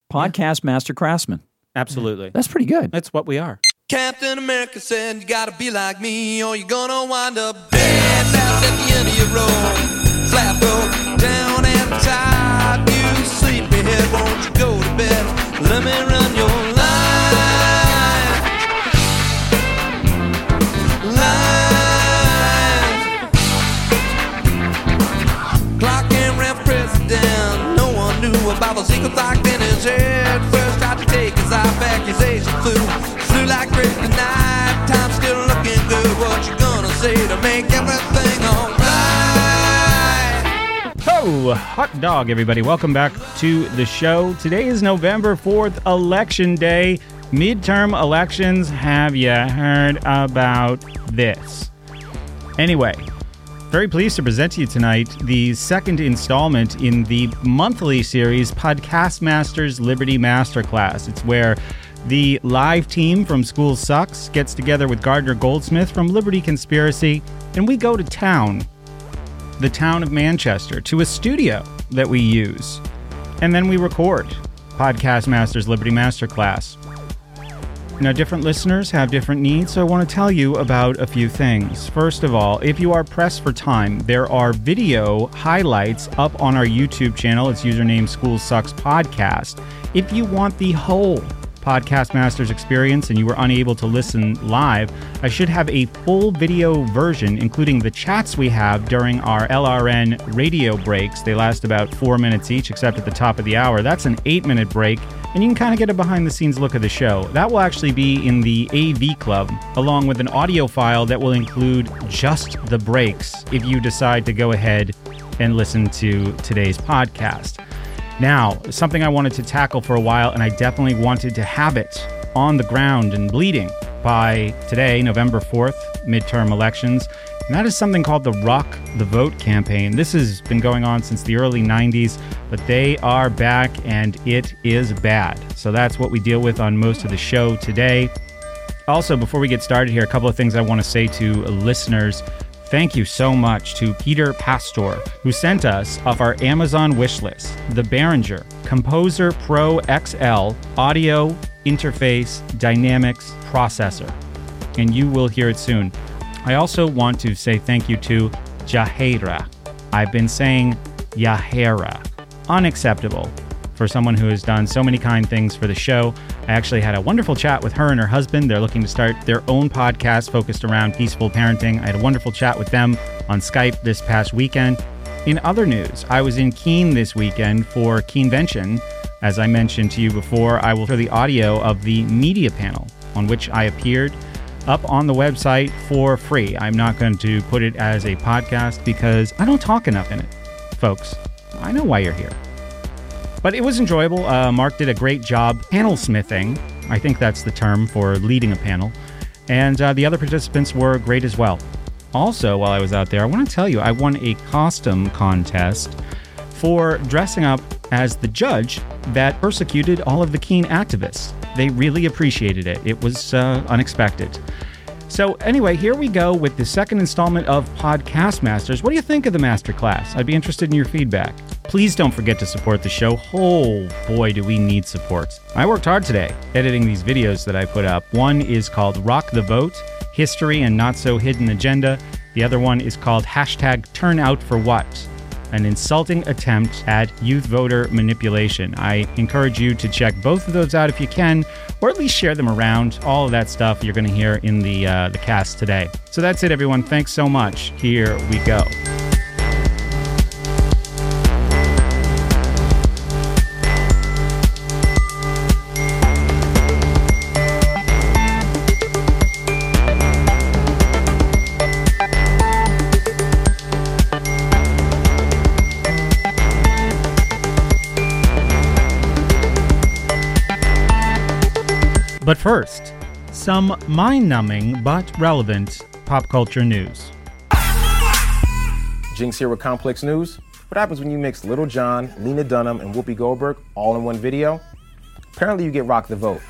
Podcast Master Craftsman. Absolutely. That's pretty good. That's what we are. Captain America said, you gotta be like me, or you're gonna wind up dead fast at the end of your road. Flat road, down at the top, you sleepyhead, won't you go to bed? Let me run your line. Clark and Ralph President, no one knew about the secret locked in his head. First tried to take his life, accusation flew like kryptonite. Time still looking good. What you gonna say to make everything alright? Oh, hot dog, everybody. Welcome back to the show. Today is November 4th, Election Day. Midterm elections. Have you heard about this? Anyway, very pleased to present to you tonight the second installment in the monthly series Podcast Masters Liberty Masterclass. It's where the live team from School Sucks gets together with Gardner Goldsmith from Liberty Conspiracy, and we go to town, the town of Manchester, to a studio that we use. And then we record Podcast Masters Liberty Masterclass. Now, different listeners have different needs, so I want to tell you about a few things. First of all, if you are pressed for time, there are video highlights up on our YouTube channel. It's username School Sucks Podcast. If you want the whole Podcast Masters experience and you were unable to listen live, I should have a full video version, including the chats we have during our LRN radio breaks. They last about 4 minutes each, except at the top of the hour. That's an 8-minute break, and you can kind of get a behind-the-scenes look of the show. That will actually be in the AV Club, along with an audio file that will include just the breaks if you decide to go ahead and listen to today's podcast. Now, something I wanted to tackle for a while, and I definitely wanted to have it on the ground and bleeding by today, November 4th, midterm elections, and that is something called the Rock the Vote campaign. This has been going on since the early 90s, but they are back, and it is bad. So that's what we deal with on most of the show today. Also, before we get started here, a couple of things I want to say to listeners. Thank you so much to Peter Pastor, who sent us off our Amazon wishlist the Behringer Composer Pro XL Audio Interface Dynamics Processor. And you will hear it soon. I also want to say thank you to Jaheira. I've been saying Yahera. Unacceptable for someone who has done so many kind things for the show. I actually had a wonderful chat with her and her husband. They're looking to start their own podcast focused around peaceful parenting. I had a wonderful chat with them on Skype this past weekend. In other news, I was in Keene this weekend for Keenvention. As I mentioned to you before, I will throw the audio of the media panel on which I appeared up on the website for free. I'm not going to put it as a podcast because I don't talk enough in it. Folks, I know why you're here. But it was enjoyable. Mark did a great job panel smithing. I think that's the term for leading a panel. And the other participants were great as well. Also, while I was out there, I want to tell you, I won a costume contest for dressing up as the judge that persecuted all of the Keene activists. They really appreciated it. It was unexpected. So anyway, here we go with the second installment of Podcast Masters. What do you think of the masterclass? I'd be interested in your feedback. Please don't forget to support the show. Oh boy, do we need support. I worked hard today editing these videos that I put up. One is called Rock the Vote, History and Not So Hidden Agenda. The other one is called #TurnOutForWhat, an insulting attempt at youth voter manipulation. I encourage you to check both of those out if you can, or at least share them around. All of that stuff you're going to hear in the cast today. So that's it, everyone. Thanks so much. Here we go. But first, some mind-numbing but relevant pop culture news. Jinx here with Complex News. What happens when you mix Little John, Lena Dunham, and Whoopi Goldberg all in one video? Apparently you get Rock the Vote.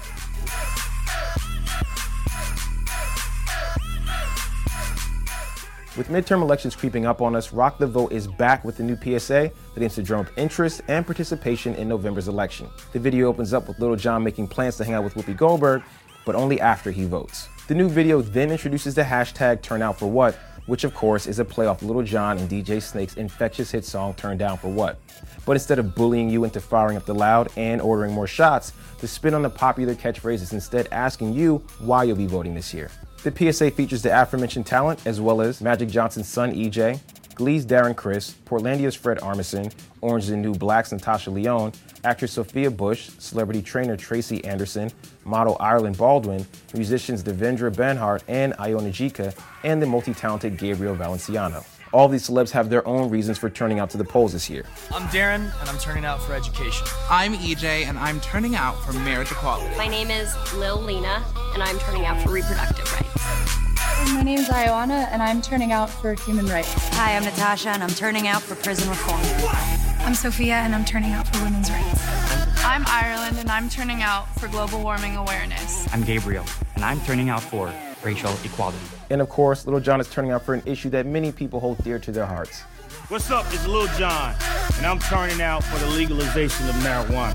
With midterm elections creeping up on us, Rock the Vote is back with the new PSA that aims to drum up interest and participation in November's election. The video opens up with Lil Jon making plans to hang out with Whoopi Goldberg, but only after he votes. The new video then introduces the hashtag #TurnOutForWhat, which of course is a play off Lil Jon and DJ Snake's infectious hit song Turn Down For What. But instead of bullying you into firing up the loud and ordering more shots, the spin on the popular catchphrase is instead asking you why you'll be voting this year. The PSA features the aforementioned talent, as well as Magic Johnson's son EJ, Glee's Darren Criss, Portlandia's Fred Armisen, Orange is the New Black's Natasha Lyonne, actress Sophia Bush, celebrity trainer Tracy Anderson, model Ireland Baldwin, musicians Devendra Banhart and Iona Jika, and the multi-talented Gabriel Valenciano. All these celebs have their own reasons for turning out to the polls this year. I'm Darren, and I'm turning out for education. I'm EJ, and I'm turning out for marriage equality. My name is Lil Lena, and I'm turning out for reproductive rights. My name's Ioana, and I'm turning out for human rights. Hi, I'm Natasha, and I'm turning out for prison reform. I'm Sophia, and I'm turning out for women's rights. I'm Ireland, and I'm turning out for global warming awareness. I'm Gabriel, and I'm turning out for racial equality. And of course, Lil Jon is turning out for an issue that many people hold dear to their hearts. What's up? It's Lil Jon, and I'm turning out for the legalization of marijuana.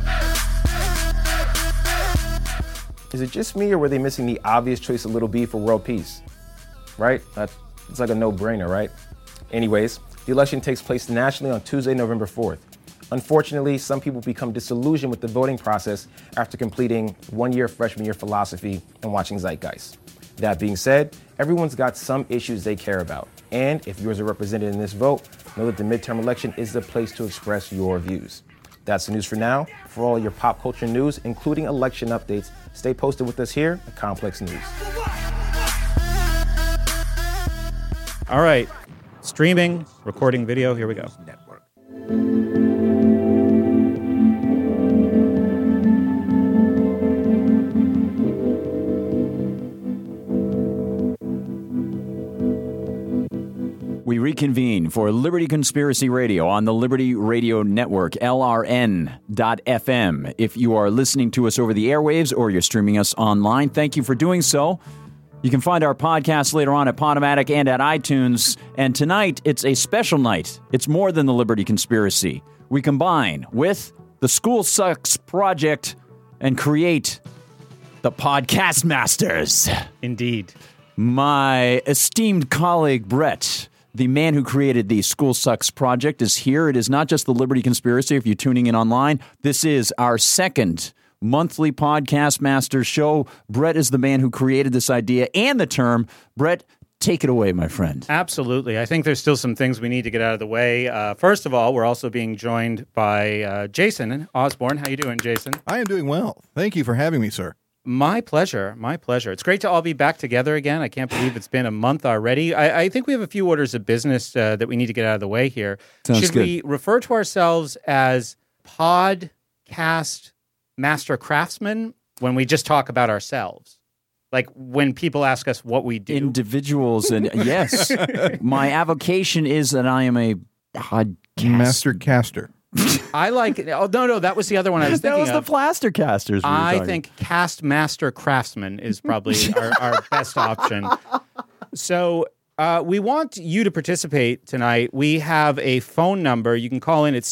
Is it just me, or were they missing the obvious choice of Lil B for world peace? Right? It's like a no-brainer, right? Anyways, the election takes place nationally on Tuesday, November 4th. Unfortunately, some people become disillusioned with the voting process after completing 1 year freshman year philosophy and watching Zeitgeist. That being said, everyone's got some issues they care about. And if yours are represented in this vote, know that the midterm election is the place to express your views. That's the news for now. For all your pop culture news, including election updates, stay posted with us here at Complex News. All right. Streaming, recording video, here we go. We reconvene for Liberty Conspiracy Radio on the Liberty Radio Network, LRN.FM. If you are listening to us over the airwaves or you're streaming us online, thank you for doing so. You can find our podcast later on at Podomatic and at iTunes. And tonight, it's a special night. It's more than the Liberty Conspiracy. We combine with the School Sucks Project and create the Podcast Masters. Indeed. My esteemed colleague, Brett, the man who created the School Sucks Project, is here. It is not just the Liberty Conspiracy, if you're tuning in online. This is our second monthly Podcast Masters show. Brett is the man who created this idea and the term. Brett, take it away, my friend. Absolutely. I think there's still some things we need to get out of the way. First of all, we're also being joined by Jason Osborne. How you doing, Jason? I am doing well. Thank you for having me, sir. My pleasure. My pleasure. It's great to all be back together again. I can't believe it's been a month already. I think we have a few orders of business that we need to get out of the way here. Sounds good. We refer to ourselves as podcast master craftsmen when we just talk about ourselves? Like when people ask us what we do? Individuals, and yes. My avocation is that I am a podcast master caster. I like it. Oh, no, that was the other one I was thinking of. That was the plaster casters. I think cast master craftsman is probably our best option. So we want you to participate tonight. We have a phone number. You can call in at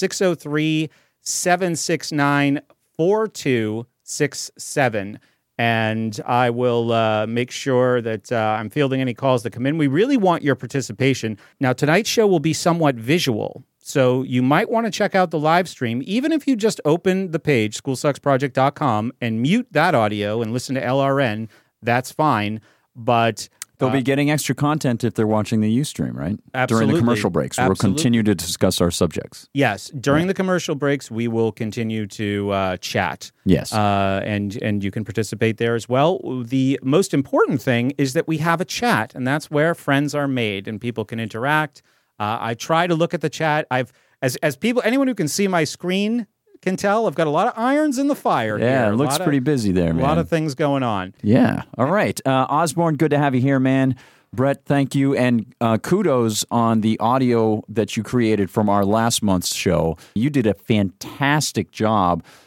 603-769-4267. And I will make sure that I'm fielding any calls that come in. We really want your participation. Now, tonight's show will be somewhat visual. So you might want to check out the live stream, even if you just open the page, schoolsucksproject.com, and mute that audio and listen to LRN, that's fine. But they'll be getting extra content if they're watching the Ustream, right? Absolutely. During the commercial breaks. We'll continue to discuss our subjects. Yes. During the commercial breaks, we will continue to chat. Yes. And you can participate there as well. The most important thing is that we have a chat, and that's where friends are made and people can interact. I try to look at the chat. As people, anyone who can see my screen can tell, I've got a lot of irons in the fire here. Yeah, it looks pretty busy there, man. A lot of things going on. Yeah. All right. Osborne, good to have you here, man. Brett, thank you. And kudos on the audio that you created from our last month's show. You did a fantastic job.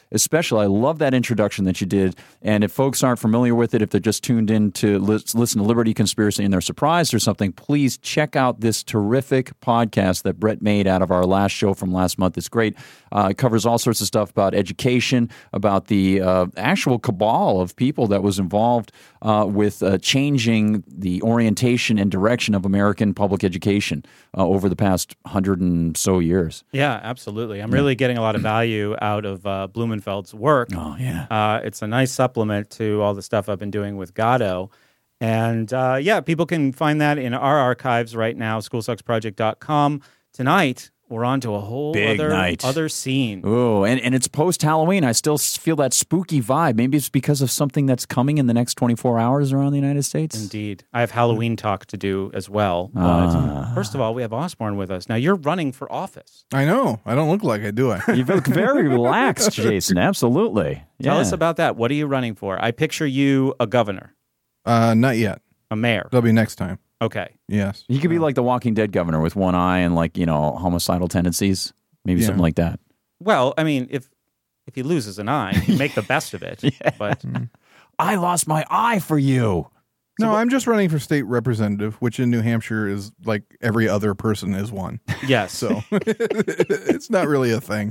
especially, I love that introduction that you did. And if folks aren't familiar with it, if they're just tuned in to listen to Liberty Conspiracy and they're surprised or something, please check out this terrific podcast that Brett made out of our last show from last month. It's great. It covers all sorts of stuff about education, about the actual cabal of people that was involved with changing the orientation and direction of American public education over the past 100 and so years. Yeah, absolutely. I'm really getting a lot of value out of Blumenfeld's work. Oh, yeah. It's a nice supplement to all the stuff I've been doing with Gatto. And people can find that in our archives right now, schoolsucksproject.com. Tonight, we're on to a whole other scene. Oh, and it's post-Halloween. I still feel that spooky vibe. Maybe it's because of something that's coming in the next 24 hours around the United States. Indeed. I have Halloween talk to do as well. But first of all, we have Osborne with us. Now, you're running for office. I know. I don't look like it, do I? You look very relaxed, Jason. Absolutely. Tell us about that. What are you running for? I picture you a governor. Not yet. A mayor. That'll be next time. Okay. Yes. He could be like the Walking Dead governor with one eye and homicidal tendencies. Maybe something like that. Well, I mean, if he loses an eye, you make the best of it. Yeah. But I lost my eye for you. No, I'm just running for state representative, which in New Hampshire is like every other person is one. Yes. So it's not really a thing.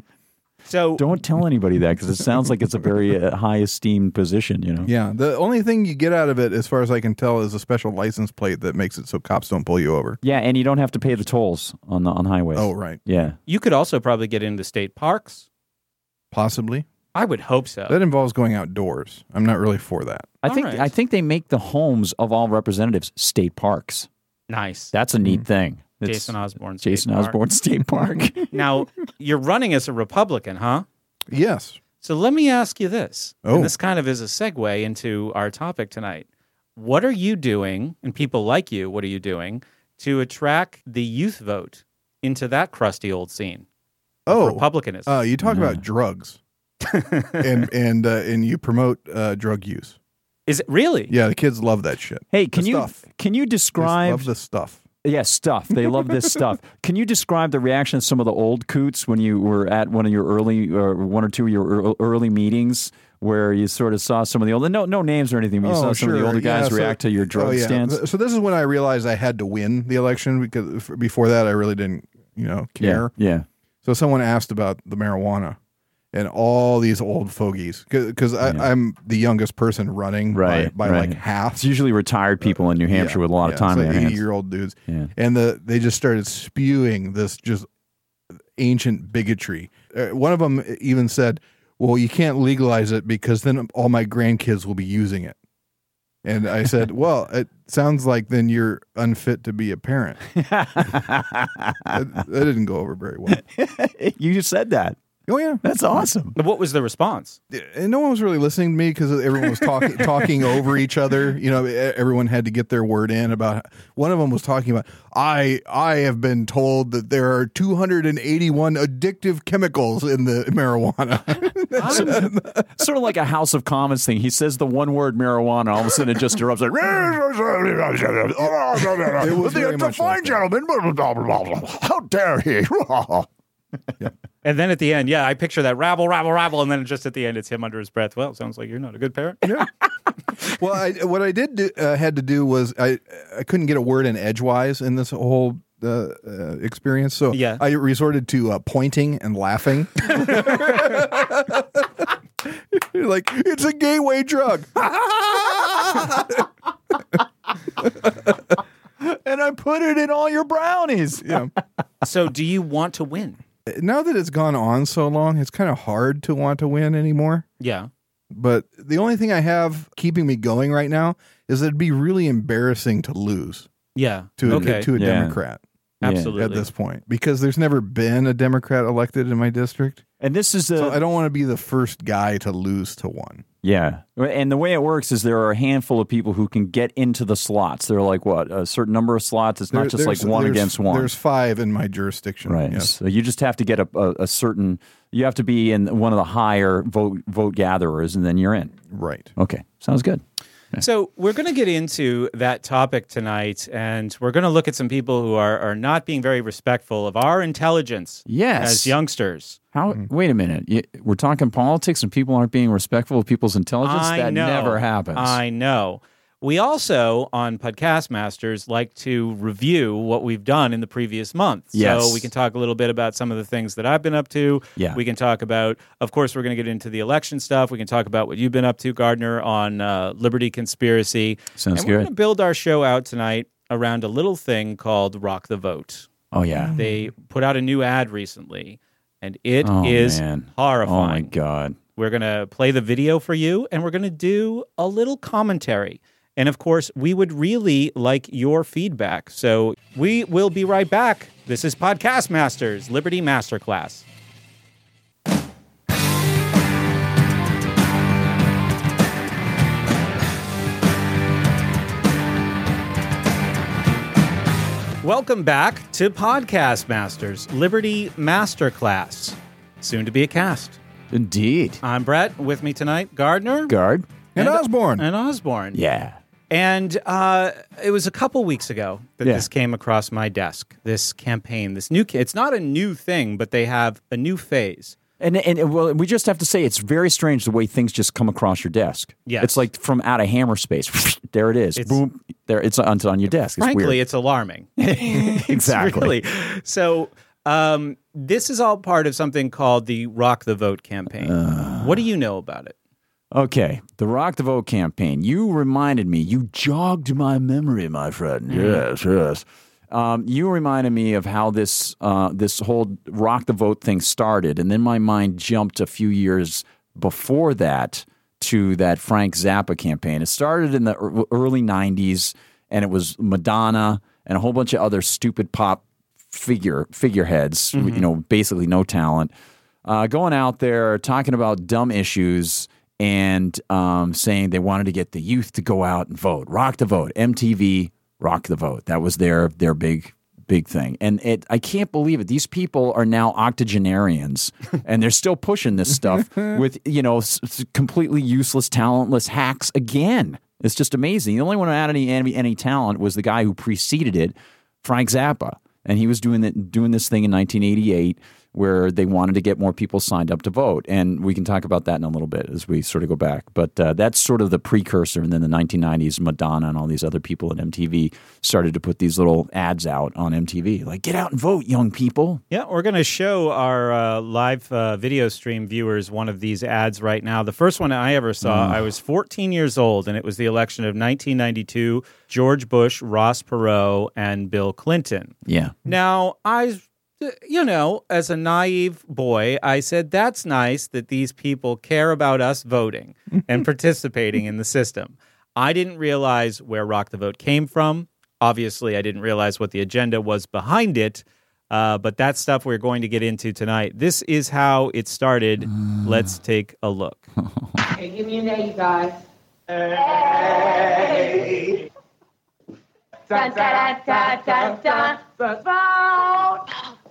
So don't tell anybody that because it sounds like it's a very high esteemed position, Yeah. The only thing you get out of it, as far as I can tell, is a special license plate that makes it so cops don't pull you over. Yeah, and you don't have to pay the tolls on highways. Oh, right. Yeah. You could also probably get into state parks. Possibly. I would hope so. That involves going outdoors. I'm not really for that. I think they make the homes of all representatives state parks. Nice. That's a neat thing. Jason Osborne State Park. Now, you're running as a Republican, huh? Yes. So let me ask you this. Oh. And this kind of is a segue into our topic tonight. What are you doing, and people like you, what are you doing, to attract the youth vote into that crusty old scene of Republicanism? You talk about drugs. and you promote drug use. Is it really? Yeah, the kids love that shit. Hey, can you describe... They love the stuff. Yeah, stuff. They love this stuff. Can you describe the reaction of some of the old coots when you were at one of your early, one or two of your early meetings where you sort of saw some of the older, no names or anything, but you saw some of the older guys react to your drug stance? So this is when I realized I had to win the election because before that I really didn't, care. Yeah. So someone asked about the marijuana. And all these old fogies, because I'm the youngest person running by like half. It's usually retired people in New Hampshire with a lot of time in their hands. 80-year-old dudes. Yeah. And they just started spewing this just ancient bigotry. One of them even said, well, you can't legalize it because then all my grandkids will be using it. And I said, well, it sounds like then you're unfit to be a parent. that didn't go over very well. You just said that. Oh, yeah. That's awesome. What was the response? And no one was really listening to me because everyone was talking over each other. Everyone had to get their word in about. One of them was talking about, I have been told that there are 281 addictive chemicals in the marijuana. Sort of like a House of Commons thing. He says the one word marijuana, all of a sudden it just erupts like, it was very much like gentleman, how dare he? Yeah. And then at the end, I picture that rabble, and then just at the end, it's him under his breath. Well, it sounds like you're not a good parent. Yeah. Well, what I did had to do was I couldn't get a word in edgewise in this whole experience, so I resorted to pointing and laughing. Like, it's a gateway drug. And I put it in all your brownies. Yeah. So do you want to win? Now that it's gone on so long, it's kind of hard to want to win anymore. Yeah. But the only thing I have keeping me going right now is that it'd be really embarrassing to lose. Yeah. To a Democrat. Absolutely. At this point. Because there's never been a Democrat elected in my district. And this is so I don't want to be the first guy to lose to one. Yeah. And the way it works is there are a handful of people who can get into the slots. There are like, a certain number of slots. It's not just like one against one. There's 5 in my jurisdiction. Right. Yes. So you just have to get a certain, you have to be in one of the higher vote gatherers, and then you're in. Right. Okay. Sounds good. So we're going to get into that topic tonight, and we're going to look at some people who are not being very respectful of our intelligence as youngsters. Wait a minute. We're talking politics and people aren't being respectful of people's intelligence? That never happens. I know. We also, on Podcast Masters, like to review what we've done in the previous month. Yes. So we can talk a little bit about some of the things that I've been up to. Yeah. We can talk about, of course, we're going to get into the election stuff. We can talk about what you've been up to, Gardner, on Liberty Conspiracy. Sounds and we're good. going to build our show out tonight around a little thing called Rock the Vote. Oh, yeah. They put out a new ad recently, and it is horrifying. Oh, my God. We're going to play the video for you, and we're going to do a little commentary. And, of course, we would really like your feedback. So we will be right back. This is Podcast Masters, Liberty Masterclass. Welcome back to Podcast Masters, Liberty Masterclass. Soon to be a cast. Indeed. I'm Brett. With me tonight, Gardner. And Osborne. And Osborne. Yeah. And it was a couple weeks ago that this came across my desk, this campaign, this new it's not a new thing, but they have a new phase. And well, we just have to say it's very strange the way things just come across your desk. Yes. It's like from out of hammer space. There it is. Boom. There it's on your desk. It's frankly, weird. it's alarming. Exactly. It's really. So this is all part of something called the Rock the Vote campaign. What do you know about it? Okay, the Rock the Vote campaign. You reminded me. You jogged my memory, my friend. Yes. You reminded me of how this whole Rock the Vote thing started, and then my mind jumped a few years before that to that Frank Zappa campaign. It started in the early 90s, and it was Madonna and a whole bunch of other stupid pop figureheads, basically no talent, going out there talking about dumb issues and saying they wanted to get the youth to go out and vote. Rock the Vote. MTV, Rock the Vote. That was their big thing. And I can't believe it. These people are now octogenarians, and they're still pushing this stuff with, completely useless, talentless hacks again. It's just amazing. The only one who had any talent was the guy who preceded it, Frank Zappa. And he was doing this thing in 1988 where they wanted to get more people signed up to vote. And we can talk about that in a little bit as we sort of go back. But that's sort of the precursor. And then the 1990s, Madonna and all these other people at MTV started to put these little ads out on MTV. Like, get out and vote, young people. Yeah, we're going to show our live video stream viewers one of these ads right now. The first one I ever saw, I was 14 years old, and it was the election of 1992, George Bush, Ross Perot, and Bill Clinton. Yeah. Now, as a naive boy, I said, that's nice that these people care about us voting and participating in the system. I didn't realize where Rock the Vote came from. Obviously, I didn't realize what the agenda was behind it. But that's stuff we're going to get into tonight. This is how it started. Let's take a look. Hey, give me an A, you guys. Hey. Dun, dun, dun, dun, dun, dun, dun.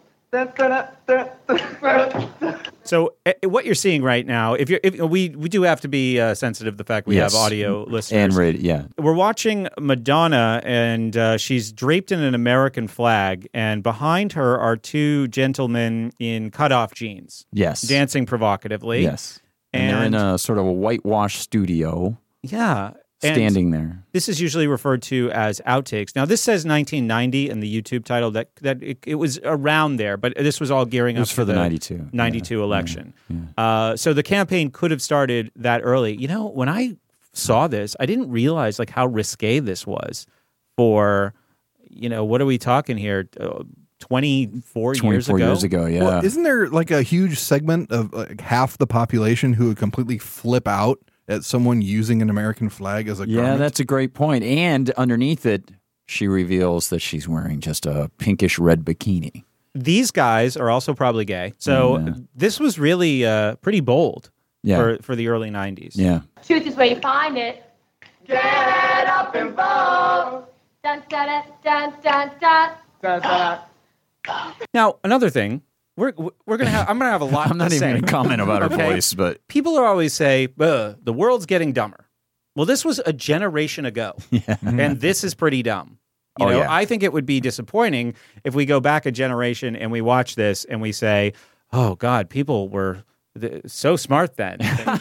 So what you're seeing right now, if we do have to be sensitive to the fact we have audio listeners. And we're watching Madonna, and she's draped in an American flag, and behind her are two gentlemen in cutoff jeans. Yes. Dancing provocatively. Yes. And they're in a sort of a whitewash studio. Yeah. Standing there. This is usually referred to as outtakes. Now, this says 1990 in the YouTube title. That it was around there, but this was all gearing up for the 92 election. Yeah. So the campaign could have started that early. When I saw this, I didn't realize how risque this was for, what are we talking here? 24 years ago, yeah. Well, isn't there a huge segment of half the population who would completely flip out at someone using an American flag as a garment? Yeah, that's a great point. And underneath it, she reveals that she's wearing just a pinkish red bikini. These guys are also probably gay. So this was really pretty bold for the early 90s. Yeah. Truth is where you find it. Get up and vote. Dun, dun, dun, dun, dun, dun, dun. Now, another thing. I'm gonna have a lot. I'm not even gonna comment about her voice, but people are always say the world's getting dumber. Well, this was a generation ago, and this is pretty dumb. You know, I think it would be disappointing if we go back a generation and we watch this and we say, "Oh God, people were so smart then."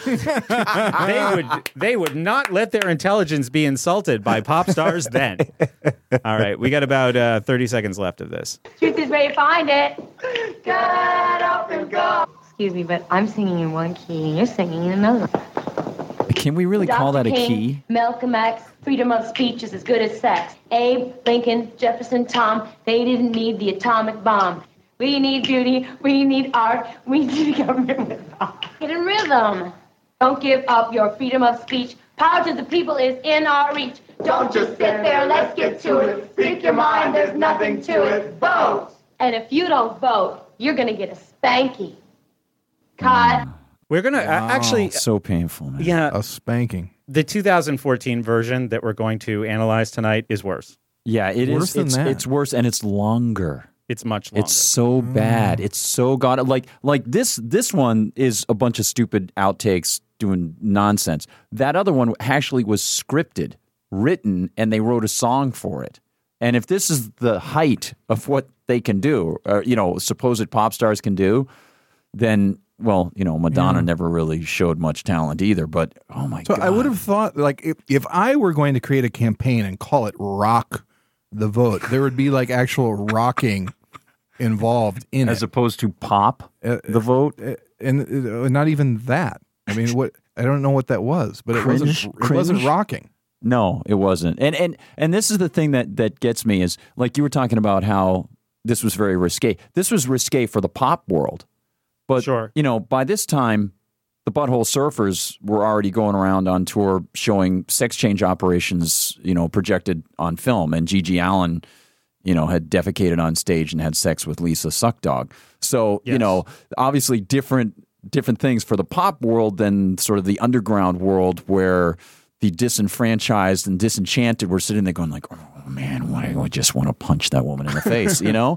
they would not let their intelligence be insulted by pop stars then. All right, we got about 30 seconds left of this. Truth is where you find it. Get up and go. Excuse me, but I'm singing in one key and you're singing in another. Can we really call that a key? Malcolm X, freedom of speech is as good as sex. Abe, Lincoln, Jefferson, Tom, they didn't need the atomic bomb. We need beauty, we need art, we need government with art. Get in rhythm. Don't give up your freedom of speech. Power to the people is in our reach. Don't just sit there, let's get to it. Speak your mind, there's nothing to it. Vote! And if you don't vote, you're gonna get a spanky. Cut. We're going to actually... So painful, man. Yeah. A spanking. The 2014 version that we're going to analyze tonight is worse. Yeah, it is. Worse than that. It's worse, and it's longer. It's much longer. It's so bad. It's so like this one is a bunch of stupid outtakes doing nonsense. That other one actually was scripted, written, and they wrote a song for it. And if this is the height of what they can do, or, supposed pop stars can do, then... Well, Madonna never really showed much talent either, but oh my God. So I would have thought, like, if I were going to create a campaign and call it Rock the Vote, there would be like actual rocking involved in as it. Opposed to pop the vote. And not even that. I mean, I don't know what that was, but it wasn't rocking. No, it wasn't. And this is the thing that gets me is, like you were talking about how this was very risque. This was risque for the pop world. But, sure. By this time, the Butthole Surfers were already going around on tour showing sex change operations, projected on film. And Gigi Allen, had defecated on stage and had sex with Lisa Suckdog. So, yes. Obviously different things for the pop world than sort of the underground world where the disenfranchised and disenchanted were sitting there going like, oh, man, why do I just want to punch that woman in the face, And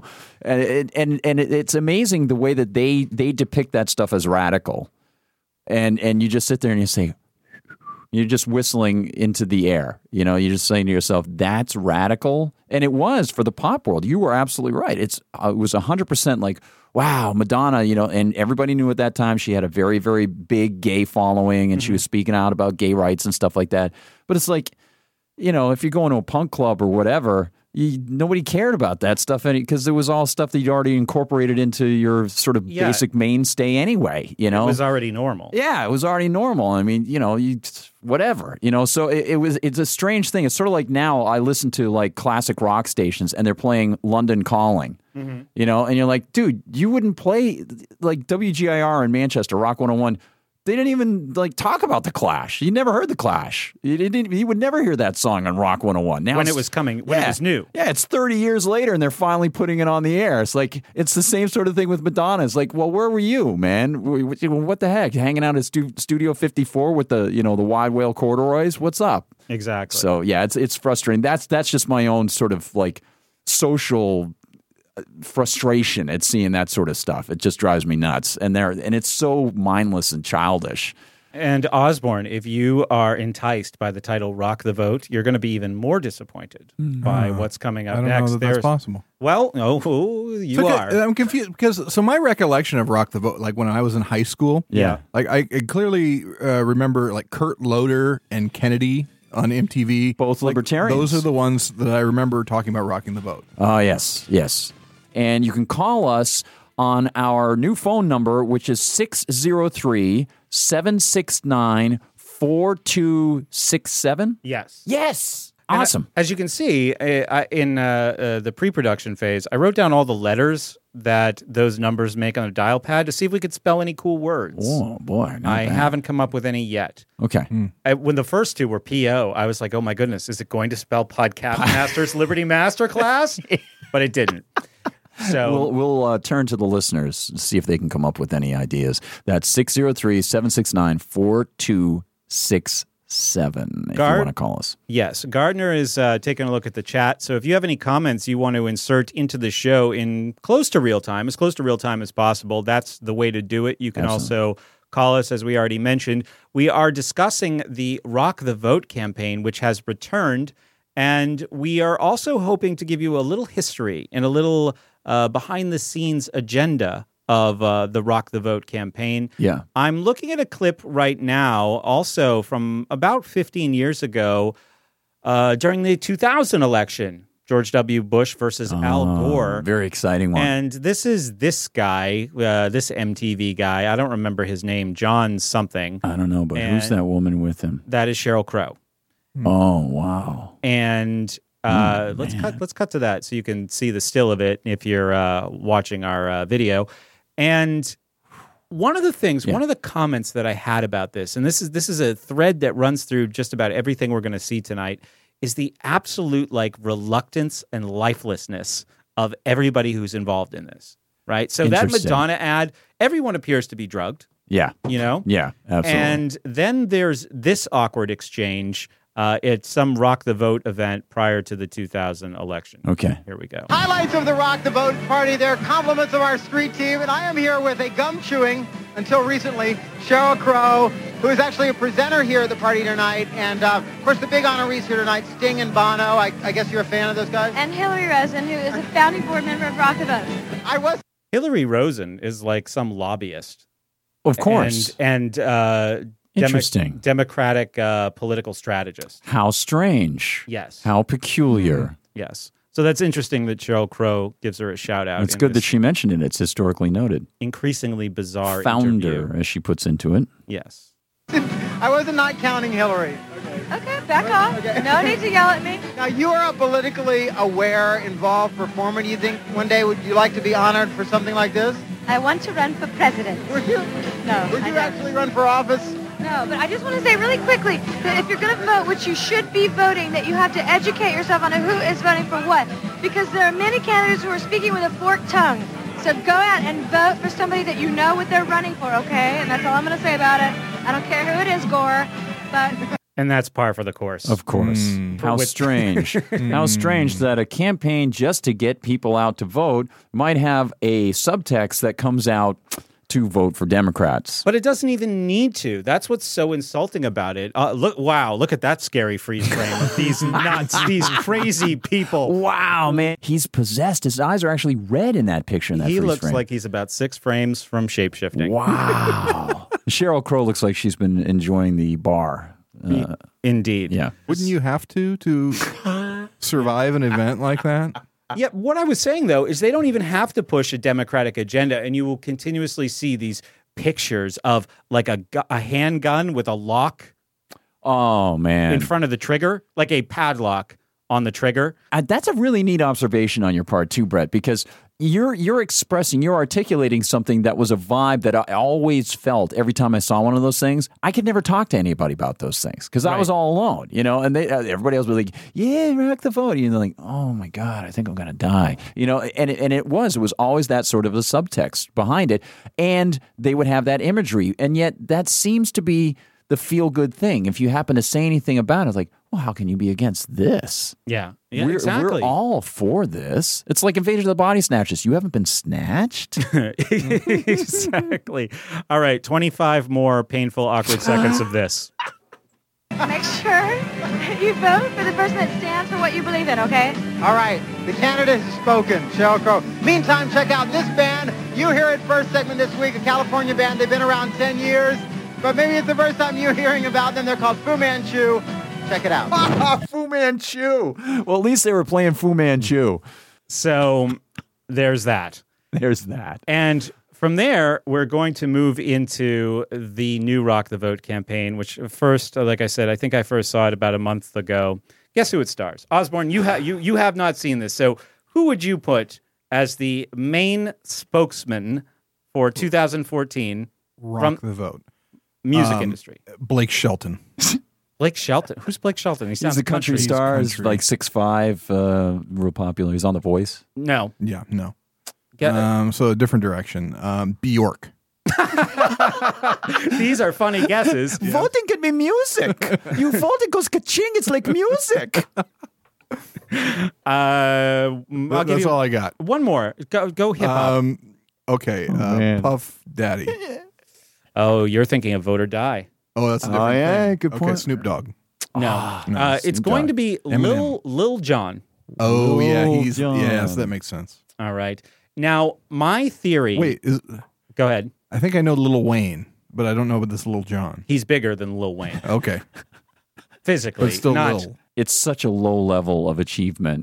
it's amazing the way that they depict that stuff as radical. And you just sit there and you say, you're just whistling into the air. You're just saying to yourself, that's radical. And it was for the pop world. You were absolutely right. It was 100% like, wow, Madonna, and everybody knew at that time she had a very, very big gay following and she was speaking out about gay rights and stuff like that. But it's like, if you're going to a punk club or whatever, nobody cared about that stuff because it was all stuff that you'd already incorporated into your sort of basic mainstay anyway, It was already normal. Yeah, it was already normal. I mean, whatever, So it's a strange thing. It's sort of like now I listen to like classic rock stations and they're playing London Calling, and you're like, dude, you wouldn't play like WGIR in Manchester, Rock 101. They didn't even like talk about the Clash. You never heard the Clash. You would never hear that song on Rock 101. Now when it was coming, when it was new. Yeah, it's 30 years later and they're finally putting it on the air. It's like, it's the same sort of thing with Madonna. It's like, well, where were you, man? What the heck? Hanging out at Studio 54 with the, the wide whale corduroys? What's up? Exactly. So yeah, it's frustrating. That's just my own sort of like social frustration at seeing that sort of stuff. It just drives me nuts. And it's so mindless and childish. And Osborne, if you are enticed by the title Rock the Vote, you're going to be even more disappointed by what's coming up next. I don't know that's possible. Well, no, you are. I'm confused because my recollection of Rock the Vote, like when I was in high school, like I clearly remember like Kurt Loder and Kennedy on MTV. Both libertarians. Those are the ones that I remember talking about rocking the vote. Oh, yes. And you can call us on our new phone number, which is 603-769-4267. Yes. Awesome. As you can see, in the pre-production phase, I wrote down all the letters that those numbers make on a dial pad to see if we could spell any cool words. Oh, boy. I haven't come up with any yet. Okay. When the first two were P.O., I was like, oh my goodness, is it going to spell Podcast Masters Liberty Masterclass? But it didn't. So we'll turn to the listeners and see if they can come up with any ideas. That's 603-769-4267 if you want to call us. Yes. Gardner is taking a look at the chat. So if you have any comments you want to insert into the show in close to real time as possible, that's the way to do it. You can also Collis, as we already mentioned. We are discussing the Rock the Vote campaign, which has returned. And we are also hoping to give you a little history and a little behind-the-scenes agenda of the Rock the Vote campaign. Yeah. I'm looking at a clip right now, also from about 15 years ago, during the 2000 election. George W. Bush versus Al Gore. Very exciting one. And this is this guy, this MTV guy. I don't remember his name, John something. I don't know, but who's that woman with him? That is Sheryl Crow. Oh, wow. And let's cut to that so you can see the still of it if you're watching our video. And one of the things, one of the comments that I had about this, and this is a thread that runs through just about everything we're going to see tonight, is the absolute reluctance and lifelessness of everybody who's involved in this, right? So that Madonna ad, everyone appears to be drugged. Yeah. You know? Yeah, absolutely. And then there's this awkward exchange at some Rock the Vote event prior to the 2000 election. Okay. Here we go. Highlights of the Rock the Vote party. They're compliments of our street team, and I am here with a gum-chewing, until recently, Sheryl Crow, who is actually a presenter here at the party tonight. And, of course, the big honorees here tonight, Sting and Bono. I guess you're a fan of those guys? And Hillary Rosen, who is a founding board member of Rock the Vote. Hillary Rosen is like some lobbyist. Of course. And interesting. Democratic political strategist. How strange. Yes. How peculiar. Yes. So that's interesting that Sheryl Crow gives her a shout out. It's good that she mentioned it. It's historically noted. Increasingly bizarre Founder, interview. as she puts into it. Yes. I wasn't not counting Hillary. Okay, back off. Okay. No need to yell at me. Now, you are a politically aware, involved performer. Do you think one day would you like to be honored for something like this? I want to run for president. Would you? No. Would you actually run for office? No, but I just want to say really quickly that if you're going to vote, which you should be voting, that you have to educate yourself on who is voting for what. Because there are many candidates who are speaking with a forked tongue. So go out and vote for somebody that you know what they're running for, okay? And that's all I'm going to say about it. I don't care who it is, Gore, but... And that's par for the course. Of course. How strange. How strange that a campaign just to get people out to vote might have a subtext that comes out to vote for Democrats. But it doesn't even need to. That's what's so insulting about it. Look at that scary freeze frame of these nuts, these crazy people. Wow, man. He's possessed. His eyes are actually red in that picture in that He freeze looks frame. like he's about 6 frames from shapeshifting. Wow. Sheryl Crow looks like she's been enjoying the bar. Indeed. Yeah. Wouldn't you have to survive an event like that? Yeah, what I was saying, though, is they don't even have to push a Democratic agenda, and you will continuously see these pictures of like a handgun with a lock. Oh, man. In front of the trigger, like a padlock on the trigger. That's a really neat observation on your part, too, Brett, because you're articulating something that was a vibe that I always felt every time I saw one of those things. I could never talk to anybody about those things because I was all alone, and everybody else was like, yeah, rock the vote. And they're like, oh my God, I think I'm going to die, and it was always that sort of a subtext behind it. And they would have that imagery. And yet that seems to be the feel-good thing. If you happen to say anything about it, it's like, well, how can you be against this? Yeah, We're exactly. all for this. It's like Invasion of the Body Snatchers. You haven't been snatched? Exactly. All right, 25 more painful, awkward seconds of this. Make sure you vote for the person that stands for what you believe in, okay? All right, the candidate has spoken, Sheryl Crow. Meantime, check out this band. You hear it first segment this week, a California band. They've been around 10 years, but maybe it's the first time you're hearing about them. They're called Fu Manchu. Check it out. Fu Manchu. Well, at least they were playing Fu Manchu. So there's that. There's that. And from there, we're going to move into the new Rock the Vote campaign, which first, like I said, I think I first saw it about a month ago. Guess who it stars? Osborne, you have not seen this. So who would you put as the main spokesman for 2014 Rock the Vote music industry? Blake Shelton. Blake Shelton? Who's Blake Shelton? He's a country star. He's like 6'5", real popular. He's on The Voice. No. Yeah, no. So a different direction. Bjork. These are funny guesses. Yeah. Voting can be music. You vote, it goes ka-ching. It's like music. That's all I got. One more. Go hip hop. Okay. Puff Daddy. Oh, you're thinking of Vote or Die. Oh, that's a different thing. Good point. Okay, Snoop Dogg. No, no, it's Snoop going Dogg. to be Eminem. Lil Jon. Oh, yeah, Lil yes, Jon. that makes sense. All right. Now, my theory. Wait, go ahead. I think I know Lil Wayne, but I don't know about this Lil Jon. He's bigger than Lil Wayne. Okay. Physically, But still not. Lil. It's such a low level of achievement.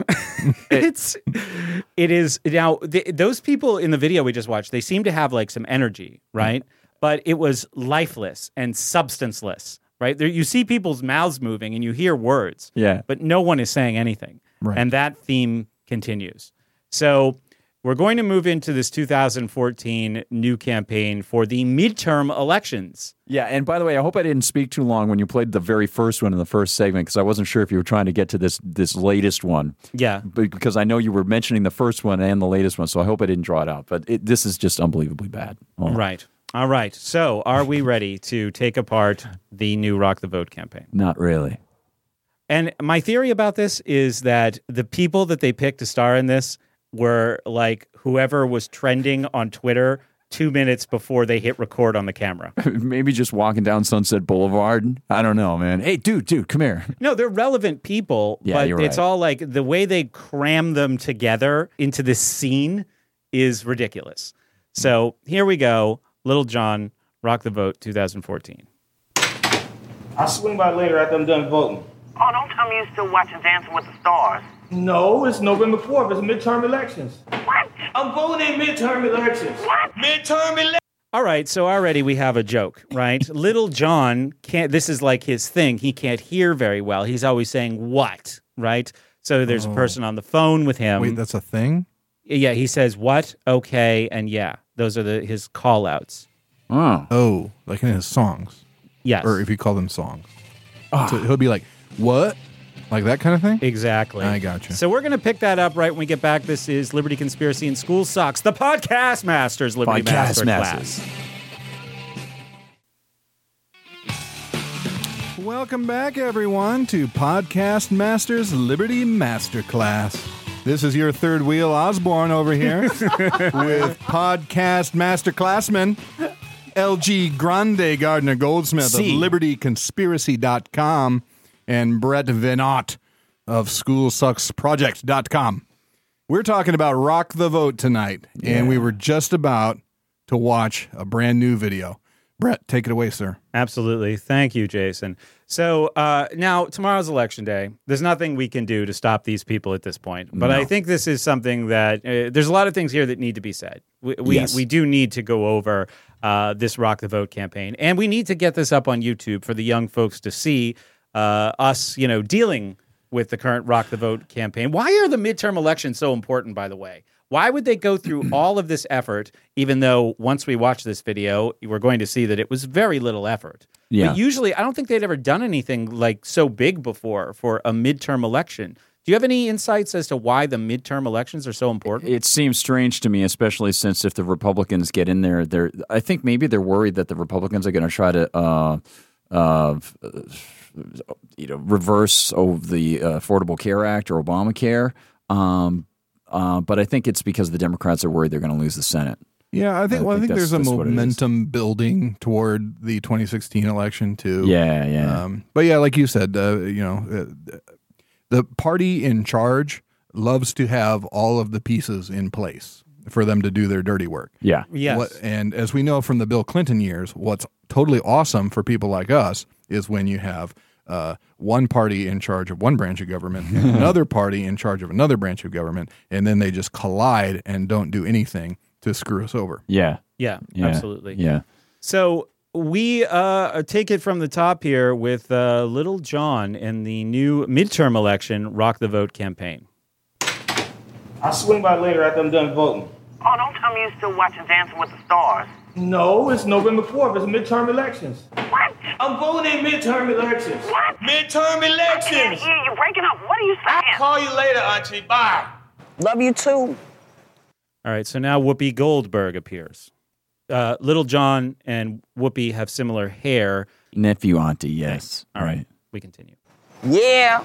It is now. Those people in the video we just watched, they seem to have like some energy, right? But it was lifeless and substanceless, right? There, you see people's mouths moving and you hear words, Yeah. but no one is saying anything, Right. and that theme continues. So we're going to move into this 2014 new campaign for the midterm elections. Yeah, and by the way, I hope I didn't speak too long when you played the very first one in the first segment, because I wasn't sure if you were trying to get to this latest one. Yeah. Because I know you were mentioning the first one and the latest one, so I hope I didn't draw it out. But this is just unbelievably bad. Oh. Right. All right. So are we ready to take apart the new Rock the Vote campaign? Not really. And my theory about this is that the people that they picked to star in this were like whoever was trending on Twitter 2 minutes before they hit record on the camera. Maybe just walking down Sunset Boulevard. I don't know, man. Hey, dude, come here. No, they're relevant people, Yeah, but you're it's right. all like the way they cram them together into this scene is ridiculous. So here we go. Lil Jon, Rock the Vote 2014. I'll swing by later after I'm done voting. Oh, don't tell me you're still watching Dancing with the Stars. No, it's November 4th. It's midterm elections. What? I'm voting in midterm elections. What? Midterm elections. All right, so already we have a joke, right? Little John can't, this is like his thing. He can't hear very well. He's always saying, what, right? So there's a person on the phone with him. Wait, that's a thing? Yeah, he says, what, okay, and yeah. Those are his call-outs. Oh, like in his songs. Yes. Or if you call them songs. So he'll be like, what? Like that kind of thing? Exactly. I gotcha. So we're going to pick that up right when we get back. This is Liberty Conspiracy and School Sucks, the Podcast Masters Liberty Podcast Masterclass. Welcome back, everyone, to Podcast Masters Liberty Masterclass. This is your third wheel Osborne over here with Podcast Masterclassman LG Grande Gardner Goldsmith of LibertyConspiracy.com and Brett Venot of SchoolSucksProject.com. We're talking about Rock the Vote tonight, and we were just about to watch a brand new video. Brett, take it away, sir. Absolutely. Thank you, Jason. So now tomorrow's election day. There's nothing we can do to stop these people at this point. But I think this is something that there's a lot of things here that need to be said. We do need to go over this Rock the Vote campaign. And we need to get this up on YouTube for the young folks to see us, dealing with the current Rock the Vote campaign. Why are the midterm elections so important, by the way? Why would they go through all of this effort, even though once we watch this video, we're going to see that it was very little effort? Yeah. But usually, I don't think they'd ever done anything like so big before for a midterm election. Do you have any insights as to why the midterm elections are so important? It seems strange to me, especially since if the Republicans get in there, I think maybe they're worried that the Republicans are going to try to reverse the Affordable Care Act or Obamacare. But I think it's because the Democrats are worried they're going to lose the Senate. Yeah, I think there's a that's what it is. momentum building toward the 2016 election too. Yeah. But yeah, like you said, the party in charge loves to have all of the pieces in place for them to do their dirty work. Yeah. Yes. And as we know from the Bill Clinton years, what's totally awesome for people like us is when you have one party in charge of one branch of government and another party in charge of another branch of government, and then they just collide and don't do anything to screw us over. Yeah, absolutely. Yeah. So we take it from the top here with Little John in the new midterm election Rock the Vote campaign. I'll swing by later after I'm done voting. Oh, don't tell me you're still watching Dancing with the Stars. No, it's November 4th. It's midterm elections. What? I'm voting in midterm elections. What? Midterm elections. Yeah, you're breaking up. What are you saying? I'll call you later, Auntie. Bye. Love you too. All right, so now Whoopi Goldberg appears. Little John and Whoopi have similar hair. Nephew, auntie, yes. All right, we continue. Yeah.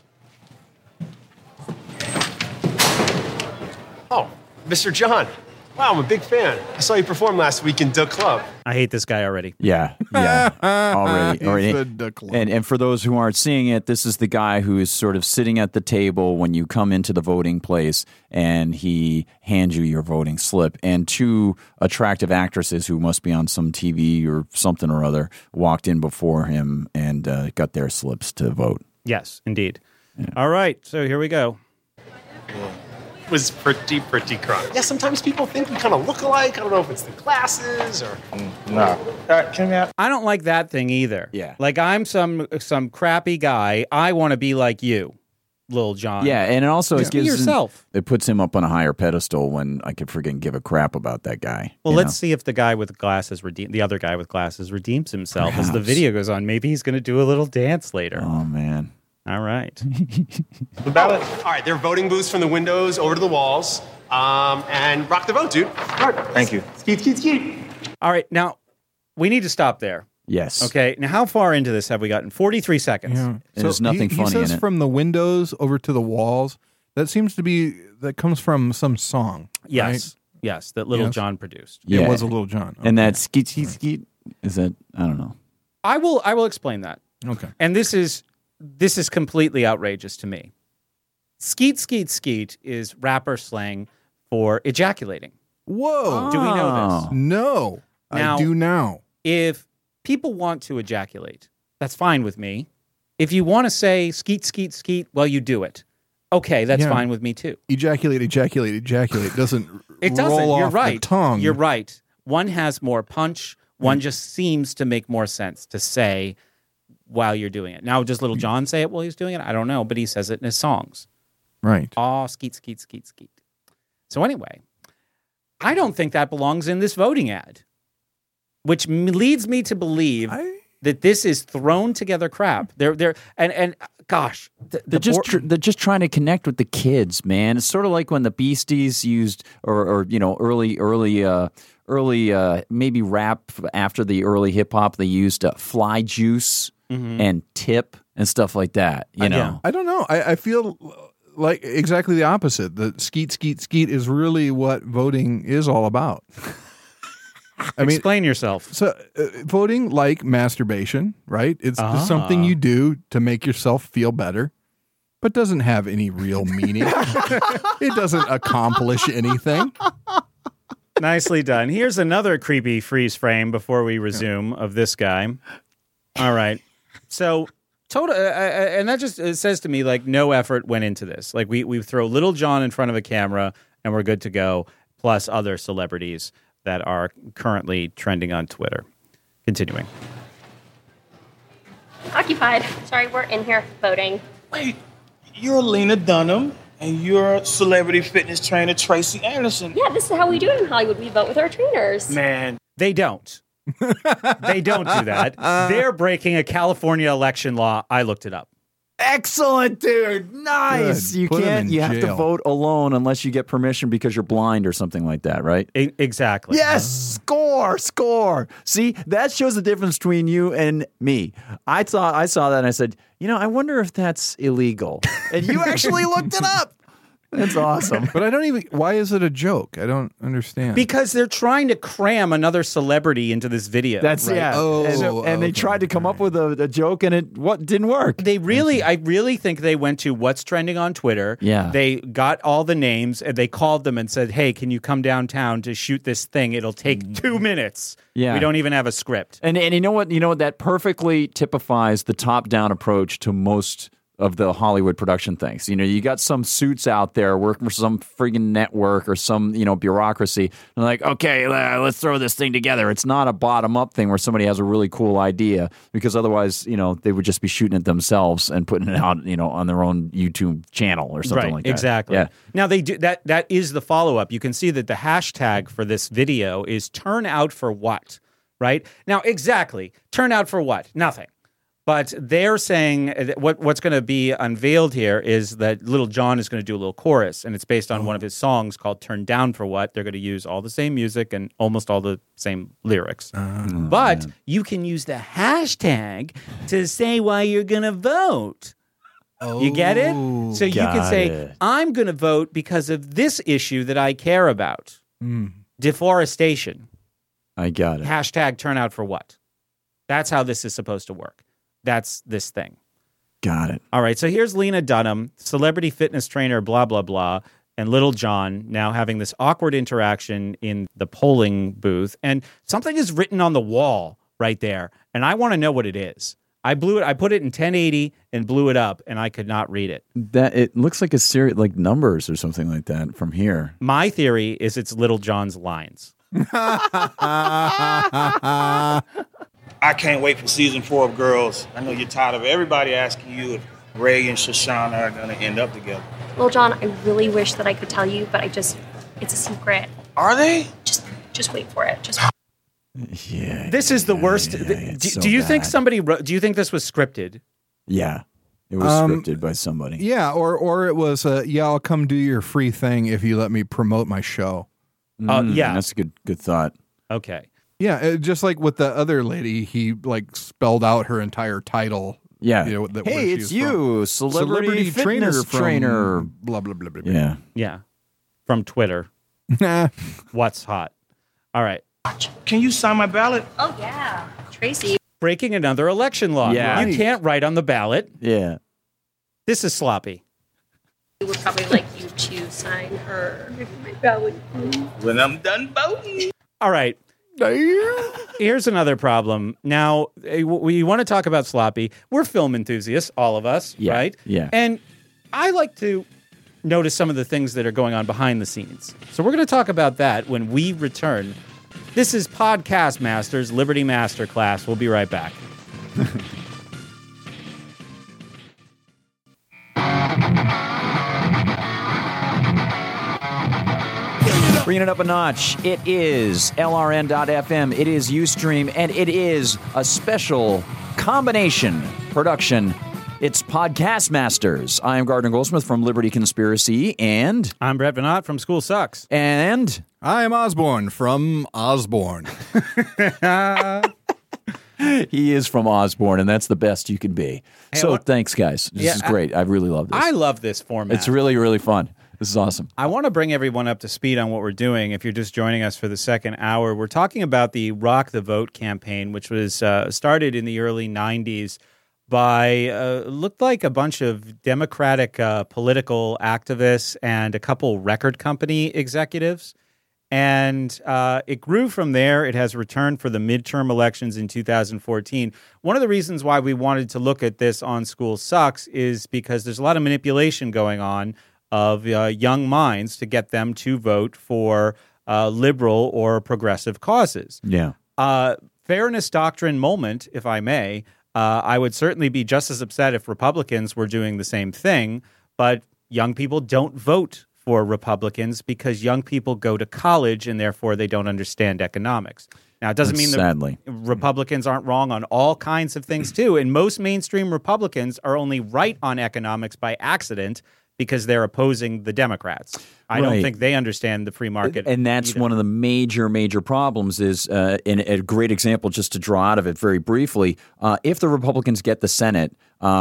Oh, Mr. John. Wow, I'm a big fan. I saw you perform last week in the club. I hate this guy already. Yeah. Already. And for those who aren't seeing it, this is the guy who is sort of sitting at the table when you come into the voting place, and he hands you your voting slip. And two attractive actresses who must be on some TV or something or other walked in before him and got their slips to vote. Yes, indeed. Yeah. All right, so here we go. Was pretty crunk. Yeah, sometimes people think we kind of look alike. I don't know if it's the glasses or... No. All right, come out. I don't like that thing either. Yeah. Like, I'm some crappy guy. I want to be like you, Lil Jon. Yeah, and it also Just be yourself. It puts him up on a higher pedestal when I could friggin' give a crap about that guy. Well, let's see if the guy with glasses the other guy with glasses redeems himself as the video goes on. Maybe he's going to do a little dance later. Oh, man. All right. The ballot. All right, there are voting booths from the windows over to the walls. And rock the vote, dude. Thank you. Skeet. All right, now, we need to stop there. Yes. Okay, now how far into this have we gotten? 43 seconds. Yeah. There's nothing funny he says in it. From the windows over to the walls. That seems to be, that comes from some song. Yes. Right? Yes, that Little John produced. Yeah. It was a Little John. Okay. And that skeet, is that, I don't know. I will explain that. Okay. And this is completely outrageous to me. Skeet is rapper slang for ejaculating. Whoa. Do we know this? No. Now, I do now. If people want to ejaculate, that's fine with me. If you want to say skeet, well, you do it. Okay, that's fine with me too. Ejaculate doesn't It doesn't. roll You're off right. the tongue. You're right. One has more punch. One just seems to make more sense to say while you're doing it. Now, does Little John say it while he's doing it? I don't know, but he says it in his songs. Right. Aw, skeet. So anyway, I don't think that belongs in this voting ad, which leads me to believe that this is thrown together crap. They're gosh, They're just trying to connect with the kids, man. It's sort of like when the Beasties used, or early maybe rap after the early hip hop. They used Fly Juice and Tip and stuff like that. You know, I don't know. I feel like exactly the opposite. The skeet is really what voting is all about. Explain yourself. So, voting, like masturbation, right? It's just something you do to make yourself feel better, but doesn't have any real meaning. It doesn't accomplish anything. Nicely done. Here's another creepy freeze frame before we resume of this guy. All right. So, and that just says to me, like, no effort went into this. Like, we throw Little John in front of a camera and we're good to go, plus other celebrities that are currently trending on Twitter. Continuing. Occupied. Sorry, we're in here voting. Wait, you're Lena Dunham, and you're celebrity fitness trainer Tracy Anderson. Yeah, this is how we do it in Hollywood. We vote with our trainers. Man, they don't. They don't do that. They're breaking a California election law. I looked it up. Excellent, dude. Nice. Good. You Put 'em can't. in You have to jail. vote alone unless you get permission because you're blind or something like that, right? Exactly. Yes. Score. See, that shows the difference between you and me. I saw that and I said, I wonder if that's illegal. And you actually looked it up. That's awesome. But why is it a joke? I don't understand. Because they're trying to cram another celebrity into this video. That's right? yeah. And they tried to come up with a joke, and it didn't work. I really think they went to what's trending on Twitter. Yeah. They got all the names and they called them and said, "Hey, can you come downtown to shoot this thing? It'll take 2 minutes." Yeah. We don't even have a script. And you know what? That perfectly typifies the top-down approach to most of the Hollywood production things. You got some suits out there working for some friggin' network or some, bureaucracy. They're like, okay, let's throw this thing together. It's not a bottom-up thing where somebody has a really cool idea, because otherwise, they would just be shooting it themselves and putting it out, on their own YouTube channel or something like that. Exactly. Yeah. Now they do that is the follow-up. You can see that the hashtag for this video is turn out for what, right? Now, exactly. Turn out for what? Nothing. But they're saying what's going to be unveiled here is that Little John is going to do a little chorus, and it's based on one of his songs called Turn Down for What. They're going to use all the same music and almost all the same lyrics. But you can use the hashtag to say why you're going to vote. You get it? So you can say, I'm going to vote because of this issue that I care about. deforestation. I got it. Hashtag turnout for what? That's how this is supposed to work. That's this thing. Got it. All right, so here's Lena Dunham, celebrity fitness trainer, blah, blah, blah, and Little John now having this awkward interaction in the polling booth. And something is written on the wall right there, and I want to know what it is. I blew it. I put it in 1080 and blew it up, and I could not read it. That it looks like a series, like numbers or something like that from here. My theory is it's Little John's lines. I can't wait for season 4 of Girls. I know you're tired of everybody asking you if Ray and Shoshana are going to end up together. Well, John, I really wish that I could tell you, but it's a secret. Are they? Just wait for it. Yeah. This is the worst. Do you think somebody wrote? Do you think this was scripted? Yeah, it was scripted by somebody. Yeah, or it was, I'll come do your free thing if you let me promote my show. Yeah. That's a good thought. Okay. Yeah, just like with the other lady, he like spelled out her entire title. Yeah. You know, Hey, it's you, celebrity fitness trainer. Blah, blah, blah, blah, blah. Yeah. Yeah. From Twitter. What's hot? All right. Can you sign my ballot? Oh, yeah. Tracy. Breaking another election law. Yeah. You can't write on the ballot. Yeah. This is sloppy. We would probably like you to sign her ballot. When I'm done voting. All right. Here's another problem. Now, we want to talk about sloppy. We're film enthusiasts, all of us, right? Yeah. And I like to notice some of the things that are going on behind the scenes. So we're going to talk about that when we return. This is Podcast Masters, Liberty Masterclass. We'll be right back. Bringing it up a notch, it is LRN.FM, it is Ustream, and it is a special combination production. It's Podcast Masters. I am Gardner Goldsmith from Liberty Conspiracy, and... I'm Brett Venat from School Sucks. And... I am Osborne from Osborne. He is from Osborne, and that's the best you can be. So thanks, guys. This is great. I really love this. I love this format. It's really, really fun. This is awesome. I want to bring everyone up to speed on what we're doing. If you're just joining us for the second hour, we're talking about the Rock the Vote campaign, which was started in the early 90s by, looked like a bunch of Democratic political activists and a couple record company executives. And it grew from there. It has returned for the midterm elections in 2014. One of the reasons why we wanted to look at this on School Sucks is because there's a lot of manipulation going on of young minds to get them to vote for liberal or progressive causes. Yeah. Fairness doctrine moment, if I may. I would certainly be just as upset if Republicans were doing the same thing, but young people don't vote for Republicans because young people go to college and therefore they don't understand economics. Now, it doesn't mean that Republicans aren't wrong on all kinds of things, too. And most mainstream Republicans are only right on economics by accident because they're opposing the Democrats. I don't think they understand the free market. And that's one of the major, major problems is, and a great example just to draw out of it very briefly, if the Republicans get the Senate,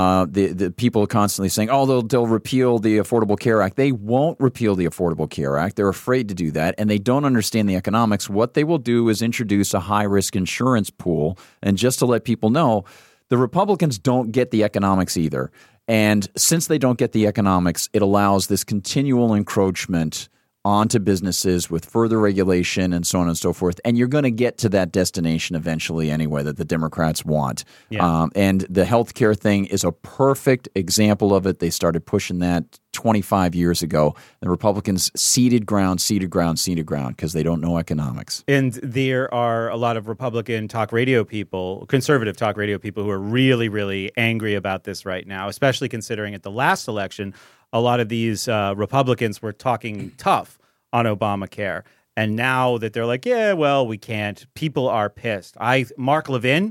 the people are constantly saying, they'll repeal the Affordable Care Act. They won't repeal the Affordable Care Act. They're afraid to do that, and they don't understand the economics. What they will do is introduce a high-risk insurance pool. And just to let people know, the Republicans don't get the economics either. And since they don't get the economics, it allows this continual encroachment onto businesses with further regulation and so on and so forth. And you're going to get to that destination eventually anyway that the Democrats want. Yeah. And the healthcare thing is a perfect example of it. They started pushing that 25 years ago. The Republicans ceded ground because they don't know economics. And there are a lot of Republican talk radio people, conservative talk radio people who are really, really angry about this right now, especially considering at the last election, a lot of these Republicans were talking tough on Obamacare. And now that they're like, we can't. People are pissed. Mark Levin.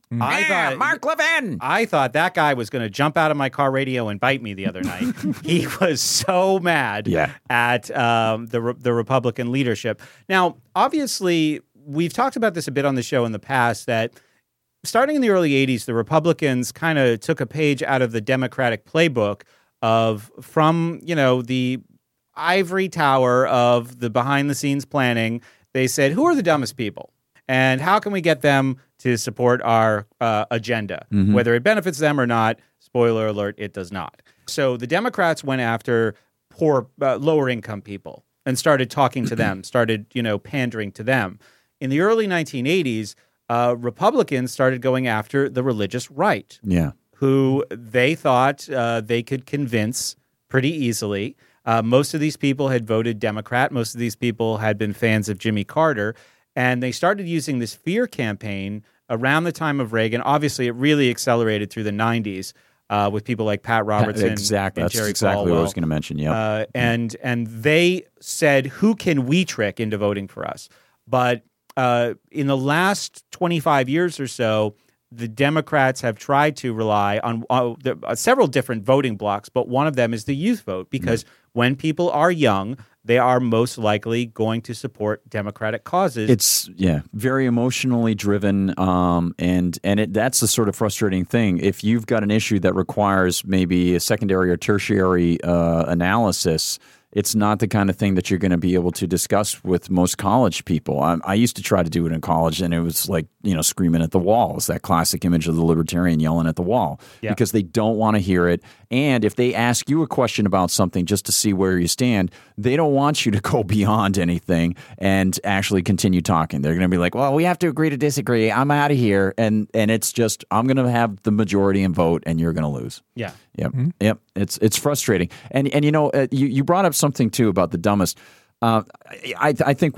Mark Levin. I thought that guy was going to jump out of my car radio and bite me the other night. He was so mad at the Republican leadership. Now, obviously, we've talked about this a bit on the show in the past that starting in the early 80s, the Republicans kind of took a page out of the Democratic playbook from the ivory tower of the behind-the-scenes planning. they said, who are the dumbest people? And how can we get them to support our agenda? Mm-hmm. Whether it benefits them or not, spoiler alert, it does not. So the Democrats went after poor, lower income people and started talking to them, started, pandering to them. In the early 1980s, Republicans started going after the religious right, who they thought they could convince pretty easily. Most of these people had voted Democrat. Most of these people had been fans of Jimmy Carter. And they started using this fear campaign around the time of Reagan. Obviously, it really accelerated through the 90s with people like Pat Robertson and Jerry That's Falwell. exactly what I was going to mention, And they said, who can we trick into voting for us? But in the last 25 years or so, the Democrats have tried to rely on several different voting blocks, but one of them is the youth vote, because when people are young, they are most likely going to support Democratic causes. It's very emotionally driven, and that's the sort of frustrating thing. If you've got an issue that requires maybe a secondary or tertiary analysis, it's not the kind of thing that you're going to be able to discuss with most college people. I used to try to do it in college, and it was like, screaming at the wall. It's that classic image of the libertarian yelling at the wall because they don't want to hear it. And if they ask you a question about something just to see where you stand, they don't want you to go beyond anything and actually continue talking. They're going to be like, well, we have to agree to disagree. I'm out of here. And it's just, I'm going to have the majority and vote, and you're going to lose. Yeah. Yep. Mm-hmm. Yep. It's frustrating. And you brought up something too about the dumbest. I think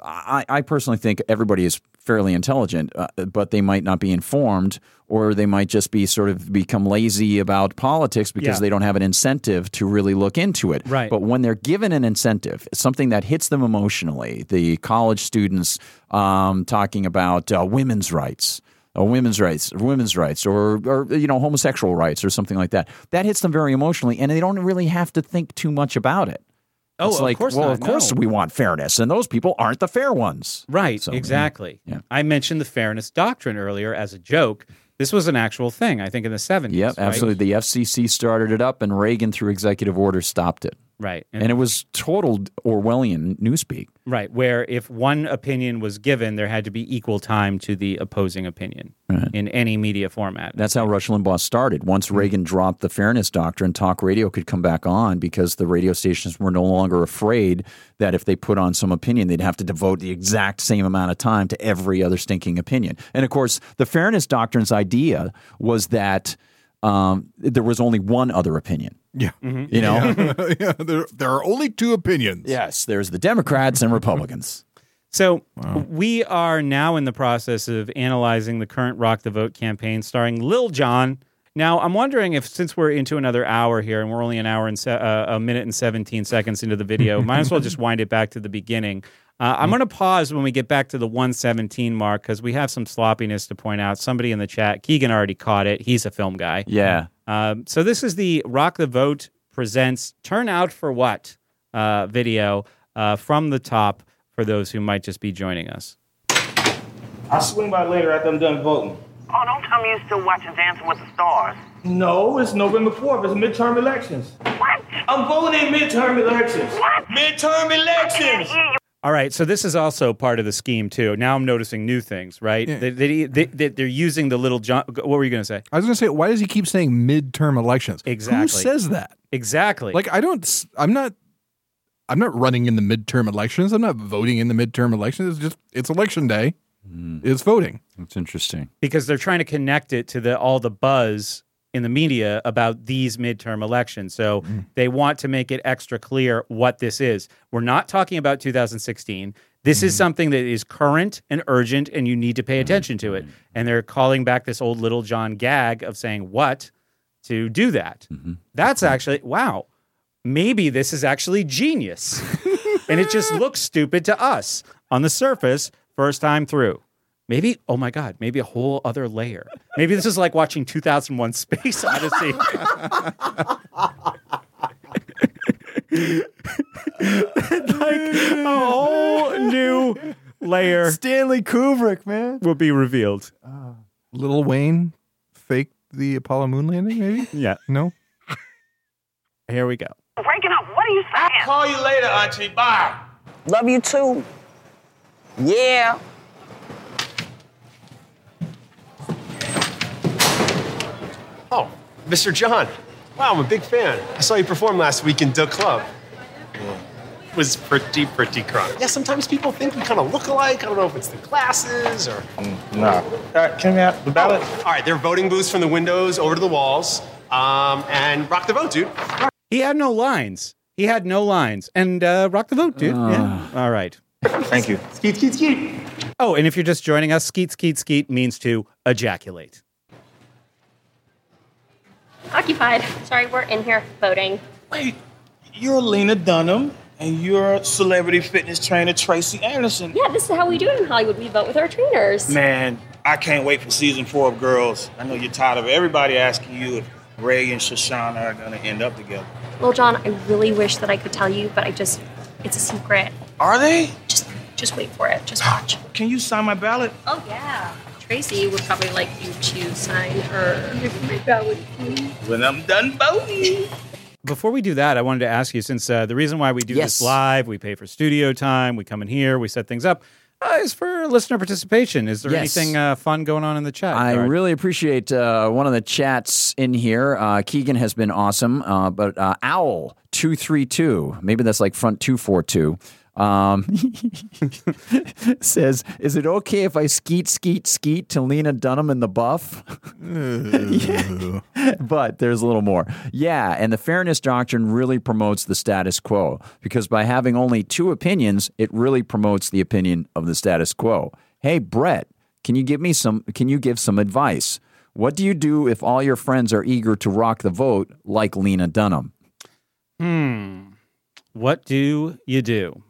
I personally think everybody is fairly intelligent, but they might not be informed, or they might just be sort of become lazy about politics because they don't have an incentive to really look into it. Right. But when they're given an incentive, something that hits them emotionally, the college students talking about women's rights. Women's rights, or homosexual rights, or something like that. That hits them very emotionally, and they don't really have to think too much about it. It's of course not. Of course we want fairness, and those people aren't the fair ones. Right, So, exactly. Yeah. I mentioned the fairness doctrine earlier as a joke. This was an actual thing, I think, in the 70s. Yep, absolutely. The FCC started it up, and Reagan, through executive order, stopped it. Right. And it was total Orwellian newspeak. Right, where if one opinion was given, there had to be equal time to the opposing opinion in any media format. That's how Rush Limbaugh started. Once Reagan dropped the fairness doctrine, talk radio could come back on because the radio stations were no longer afraid that if they put on some opinion, they'd have to devote the exact same amount of time to every other stinking opinion. And, of course, the fairness doctrine's idea was that there was only one other opinion. Yeah. Mm-hmm. There are only two opinions. Yes, there's the Democrats and Republicans. So we are now in the process of analyzing the current Rock the Vote campaign starring Lil Jon. Now, I'm wondering if, since we're into another hour here and we're only an hour and a minute and 17 seconds into the video, might as well just wind it back to the beginning. I'm going to pause when we get back to the 117 mark because we have some sloppiness to point out. Somebody in the chat, Keegan already caught it. He's a film guy. Yeah. So this is the Rock the Vote presents Turn Out for What video from the top for those who might just be joining us. I'll swing by later after I'm done voting. Oh, don't tell me you're still watching Dancing with the Stars. No, it's November 4th. It's midterm elections. What? I'm voting in midterm elections. What? Midterm elections. All right, so this is also part of the scheme, too. Now I'm noticing new things, right? Yeah. They're using the Little John. What were you going to say? I was going to say, why does he keep saying midterm elections? Exactly. Who says that? Exactly. Like, I'm not running in the midterm elections. I'm not voting in the midterm elections. It's election day. It's voting. That's interesting. Because they're trying to connect it to all the buzz in the media about these midterm elections. So they want to make it extra clear what this is. We're not talking about 2016. This is something that is current and urgent, and you need to pay attention to it. And they're calling back this old Little John gag of saying what to do that. That's actually, wow, maybe this is actually genius. And it just looks stupid to us on the surface first time through. Maybe, oh my God, maybe a whole other layer. Maybe this is like watching 2001 Space Odyssey. Like a whole new layer. Stanley Kubrick, man. Will be revealed. Lil Wayne faked the Apollo moon landing, maybe? Yeah. No? Here we go. Breaking up. What are you saying? I'll call you later, Auntie. Bye. Love you too. Yeah. Oh, Mr. John. Wow, I'm a big fan. I saw you perform last week in the club. It was pretty crunk. Yeah, sometimes people think we kind of look alike. I don't know if it's the glasses or... Nah. Can we have the ballot? All right, there are voting booths from the windows over to the walls. And rock the vote, dude. He had no lines. And rock the vote, dude. Yeah. All right. Thank you. Skeet, skeet, skeet. Oh, and if you're just joining us, skeet, skeet, skeet means to ejaculate. Occupied. Sorry, we're in here voting. Wait, you're Lena Dunham, and you're celebrity fitness trainer Tracy Anderson. Yeah, this is how we do it in Hollywood. We vote with our trainers. Man, I can't wait for season 4 of Girls. I know you're tired of everybody asking you if Ray and Shoshana are going to end up together. Well, John, I really wish that I could tell you, but it's a secret. Are they? Just wait for it. Just watch. Can you sign my ballot? Oh, yeah. Tracy would probably like you to sign her ballot when I'm done voting. Before we do that, I wanted to ask you, since the reason why we do this live, we pay for studio time, we come in here, we set things up, is for listener participation. Is there anything fun going on in the chat? I really appreciate one of the chats in here. Keegan has been awesome, but Owl232, maybe that's like front 242, says, is it okay if I skeet to Lena Dunham in the buff? Yeah. But there's a little more. Yeah, and the fairness doctrine really promotes the status quo, because by having only two opinions, it really promotes the opinion of the status quo. Hey, Brett, can you give some advice? What do you do if all your friends are eager to rock the vote like Lena Dunham? What do you do?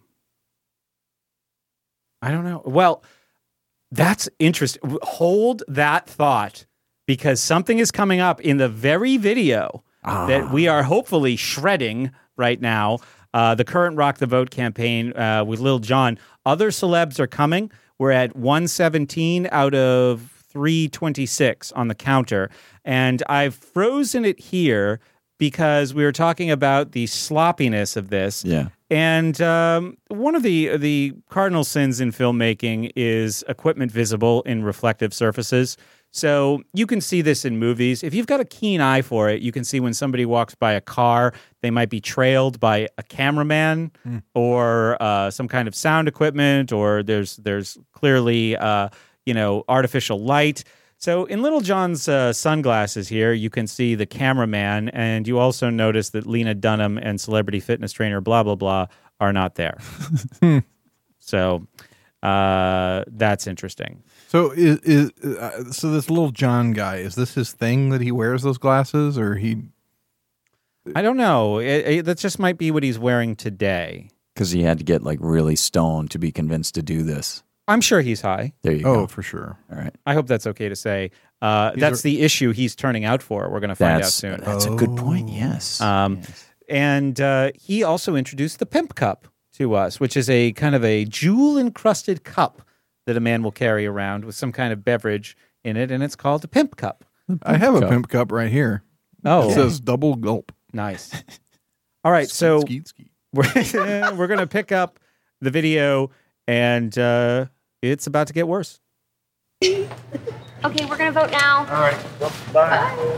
I don't know. Well, that's interesting. Hold that thought, because something is coming up in the very video that we are hopefully shredding right now. The current Rock the Vote campaign with Lil Jon. Other celebs are coming. We're at 117 out of 326 on the counter. And I've frozen it here because we were talking about the sloppiness of this. Yeah. And one of the cardinal sins in filmmaking is equipment visible in reflective surfaces. So you can see this in movies. If you've got a keen eye for it, you can see when somebody walks by a car, they might be trailed by a cameraman or some kind of sound equipment, or there's clearly artificial light. So in Little John's sunglasses here, you can see the cameraman, and you also notice that Lena Dunham and celebrity fitness trainer blah, blah, blah are not there. So that's interesting. So so this Little John guy, is this his thing that he wears those glasses, or he? I don't know. That just might be what he's wearing today. Because he had to get like really stoned to be convinced to do this. I'm sure he's high. There you go. Oh, for sure. All right. I hope that's okay to say. That's the issue he's turning out for. We're going to find out soon. That's a good point. Yes. And he also introduced the Pimp Cup to us, which is a kind of a jewel-encrusted cup that a man will carry around with some kind of beverage in it, and it's called a Pimp Cup. I have a Pimp Cup right here. Oh. It says double gulp. Nice. All right, so skeet. we're going to pick up the video, and it's about to get worse. Okay, we're going to vote now. All right. Well, bye.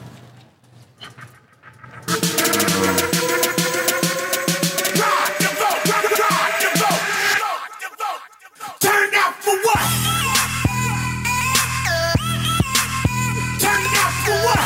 Turn out for what? Turn out for what?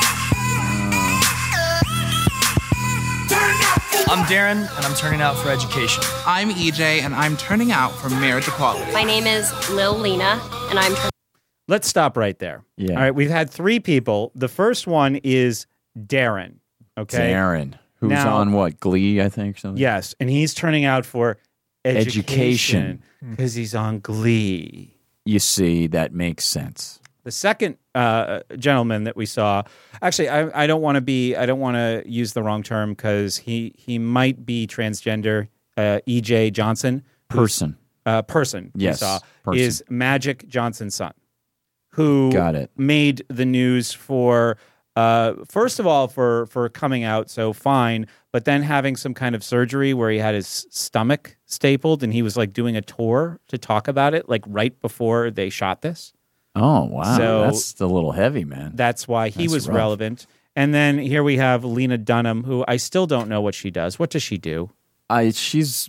I'm Darren, and I'm turning out for education. I'm EJ, and I'm turning out for marriage equality. My name is Lil Lena, and I'm turning. Let's stop right there. Yeah. All right, we've had three people. The first one is Darren. Okay. Darren, who's now, on what, Glee, I think, or something? Yes, and he's turning out for education because he's on Glee. You see, that makes sense. The second gentleman that we saw, actually, I don't want to use the wrong term because he might be transgender. EJ Johnson, person, yes, we saw, is Magic Johnson's son, who made the news for first of all for coming out so fine, but then having some kind of surgery where he had his stomach stapled and he was like doing a tour to talk about it, like right before they shot this. Oh, wow. So that's a little heavy, man. That's why he That's was rough. relevant. And then here we have Lena Dunham, who I still don't know what she does. What does she do? She's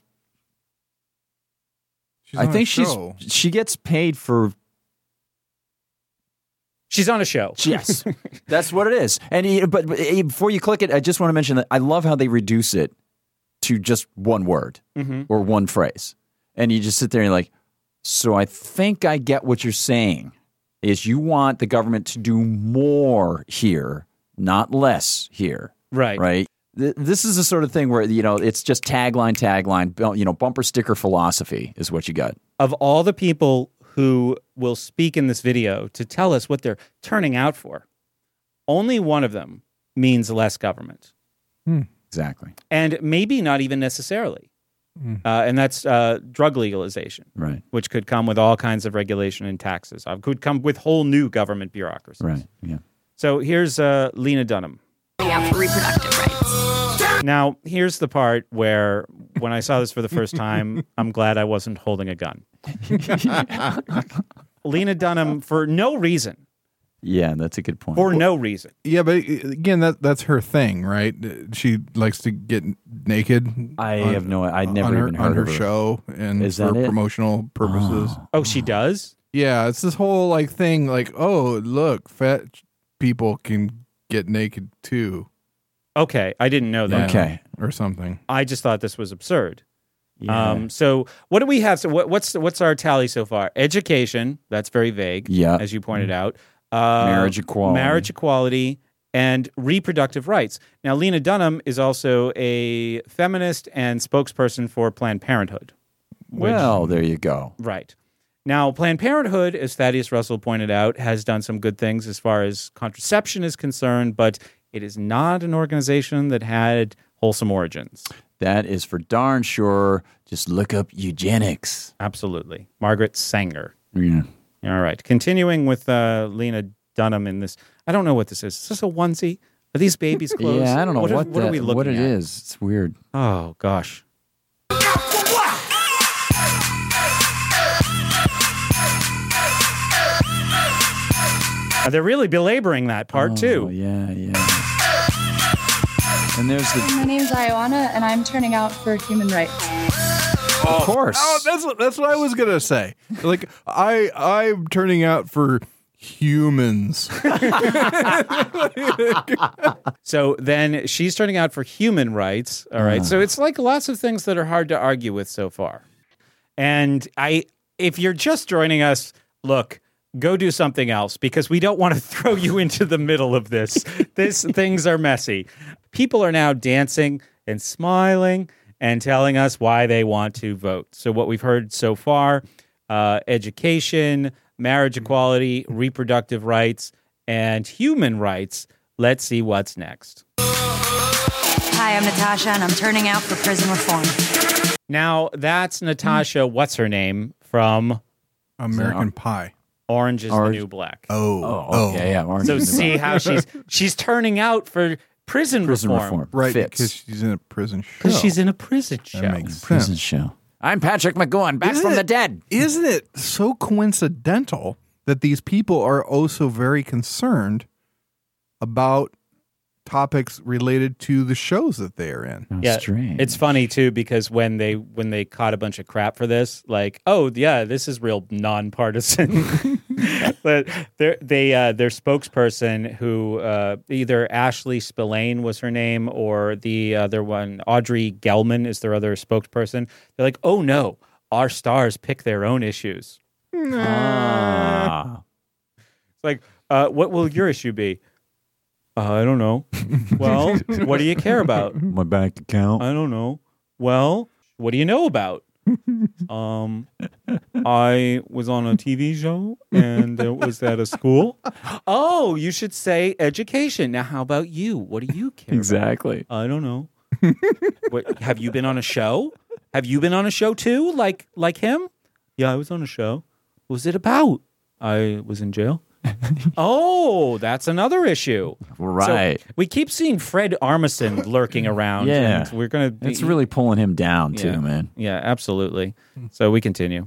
I on think a show. she gets paid for. She's on a show. Yes, that's what it is. And but before you click it, I just want to mention that I love how they reduce it to just one word or one phrase, and you just sit there and you're like, so I think I get what you're saying. Is you want the government to do more here, not less here. Right. Right. This is the sort of thing where, it's just tagline, bumper sticker philosophy is what you got. Of all the people who will speak in this video to tell us what they're turning out for, only one of them means less government. Exactly. And maybe not even necessarily. And that's drug legalization, right? Which could come with all kinds of regulation and taxes. Could come with whole new government bureaucracies. Right, yeah. So here's Lena Dunham. Out for reproductive rights. Now, here's the part where, when I saw this for the first time, I'm glad I wasn't holding a gun. Lena Dunham, for no reason. Yeah, that's a good point. For no reason. Yeah, but again, that's her thing, right? She likes to get naked. I'd never even heard on her of her show and Is for that it? promotional purposes. Oh, she does? Yeah, it's this whole thing, oh, look, fat people can get naked too. Okay, I didn't know that. Okay, or something. I just thought this was absurd. Yeah. So what do we have? So what's our tally so far? Education, that's very vague. Yeah. As you pointed out. Marriage equality. And reproductive rights. Now, Lena Dunham is also a feminist and spokesperson for Planned Parenthood. Well, there you go. Right. Now, Planned Parenthood, as Thaddeus Russell pointed out, has done some good things as far as contraception is concerned, but it is not an organization that had wholesome origins. That is for darn sure. Just look up eugenics. Absolutely. Margaret Sanger. Yeah. All right. Continuing with Lena Dunham in this. I don't know what this is. Is this a onesie? Are these babies' clothes? Yeah, I don't know what are we looking what it at? is. It's weird. Oh, gosh. They're really belaboring that part, too. Yeah. And there's the... My name's Ioana, and I'm turning out for human rights. Of course. Oh, that's what I was gonna say. I'm turning out for humans. So then she's turning out for human rights. All right. So it's like lots of things that are hard to argue with so far. And if you're just joining us, look, go do something else because we don't want to throw you into the middle of this. Things are messy. People are now dancing and smiling and telling us why they want to vote. So what we've heard so far, education, marriage equality, reproductive rights, and human rights. Let's see what's next. Hi, I'm Natasha, and I'm turning out for prison reform. Now, that's Natasha, what's her name, from American Pie. Orange is the New Black. Oh, okay, yeah. Orange So is the see New how she's turning out for prison reform. Right, Fits. because she's in a prison show. Because she's in a prison show. That makes Prison sense. show. I'm Patrick McGowan, back from the dead. Isn't it so coincidental that these people are also very concerned about topics related to the shows that they are in? Yeah, strange. it's funny too because when they caught a bunch of crap for this, like, oh yeah, this is real nonpartisan. But their spokesperson, who either Ashley Spillane was her name, or the other one, Audrey Gelman, is their other spokesperson. They're like, oh no, our stars pick their own issues. It's like, what will your issue be? I don't know. Well, what do you care about? My bank account. I don't know. Well, what do you know about? I was on a TV show and it was at a school. Oh, you should say education. Now, how about you? What do you care Exactly. about? I don't know. What, have you been on a show? Have you been on a show too? Like him? Yeah, I was on a show. What was it about? I was in jail. Oh, that's another issue. Right. So we keep seeing Fred Armisen lurking around. Yeah. And we're going to It's really pulling him down, Yeah. too, man. Yeah, absolutely. So we continue.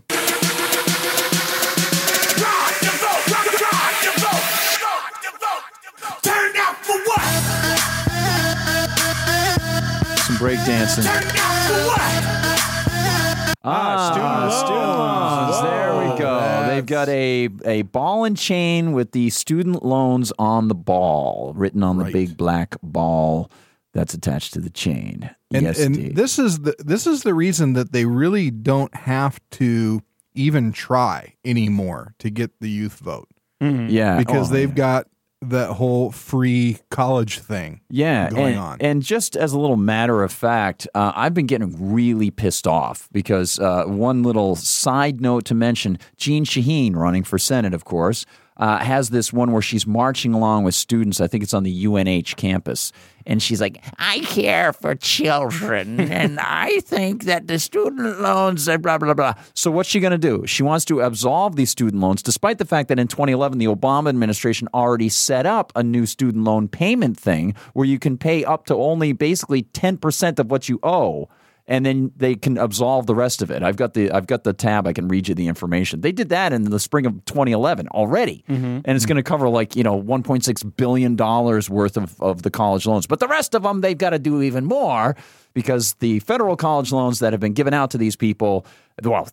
Turn out for what? Some breakdancing. Turn out for what? Student loans. There we go. They've got a ball and chain with the student loans on the ball, written on the big black ball that's attached to the chain. And, Yes, and Steve. this is the reason that they really don't have to even try anymore to get the youth vote. Yeah. Because Oh, they've got that whole free college thing going on. And just as a little matter of fact, I've been getting really pissed off because one little side note to mention, Jean Shaheen, running for Senate, of course, has this one where she's marching along with students. I think it's on the UNH campus. And she's like, I care for children, and I think that the student loans are blah, blah, blah. So what's she going to do? She wants to absolve these student loans, despite the fact that in 2011, the Obama administration already set up a new student loan payment thing where you can pay up to only basically 10% of what you owe. And then they can absolve the rest of it. I've got the tab. I can read you the information. They did that in the spring of 2011 already, and it's going to cover $1.6 billion worth of the college loans. But the rest of them, they've got to do even more because the federal college loans that have been given out to these people, well,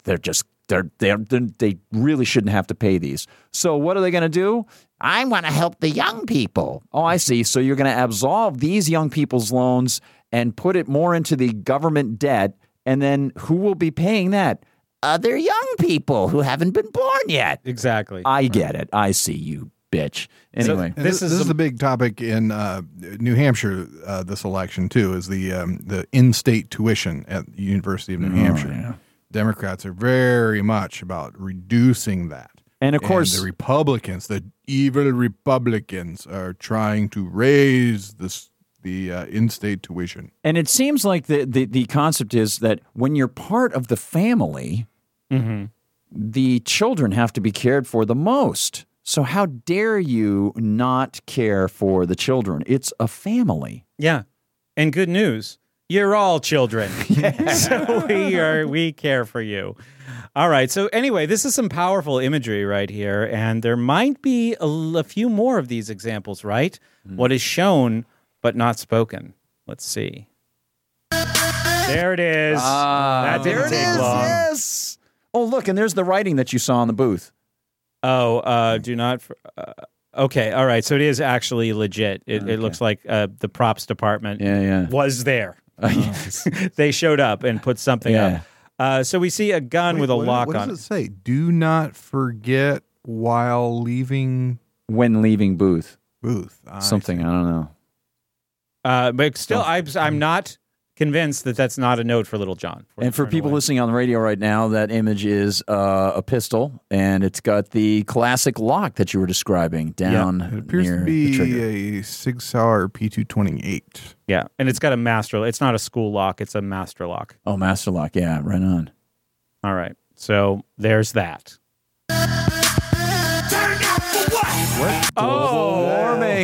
they really shouldn't have to pay these. So what are they going to do? I want to help the young people. Oh, I see. So you're going to absolve these young people's loans and put it more into the government debt, and then who will be paying that? Other young people who haven't been born yet. Exactly. I get it. I see you, bitch. Anyway, And this is the big topic in New Hampshire this election too. Is the in-state tuition at the University of New Hampshire? Yeah. Democrats are very much about reducing that, and of course, the Republicans, the evil Republicans, are trying to raise the in-state tuition. And it seems like the concept is that when you're part of the family, the children have to be cared for the most. So how dare you not care for the children? It's a family. Yeah. And good news, you're all children. So we care for you. All right. So anyway, this is some powerful imagery right here. And there might be a few more of these examples, right? What is shown but not spoken. Let's see. There it is. That didn't take long. Yes. Oh, look, and there's the writing that you saw in the booth. Oh, do not. Okay, all right. So it is actually legit. It looks like the props department was there. They showed up and put something up. So we see a gun with a lock on it. What does it say? Do not forget while leaving. When leaving booth. Something, I don't know. But still, I'm not convinced that that's not a note for Little John. And for people listening on the radio right now, that image is a pistol, and it's got the classic lock that you were describing down It appears near to the trigger. be a Sig Sauer P228. Yeah, and it's got a master. It's not a school lock. It's a master lock. Oh, master lock. Yeah, right on. All right. So there's that. What? Global warming.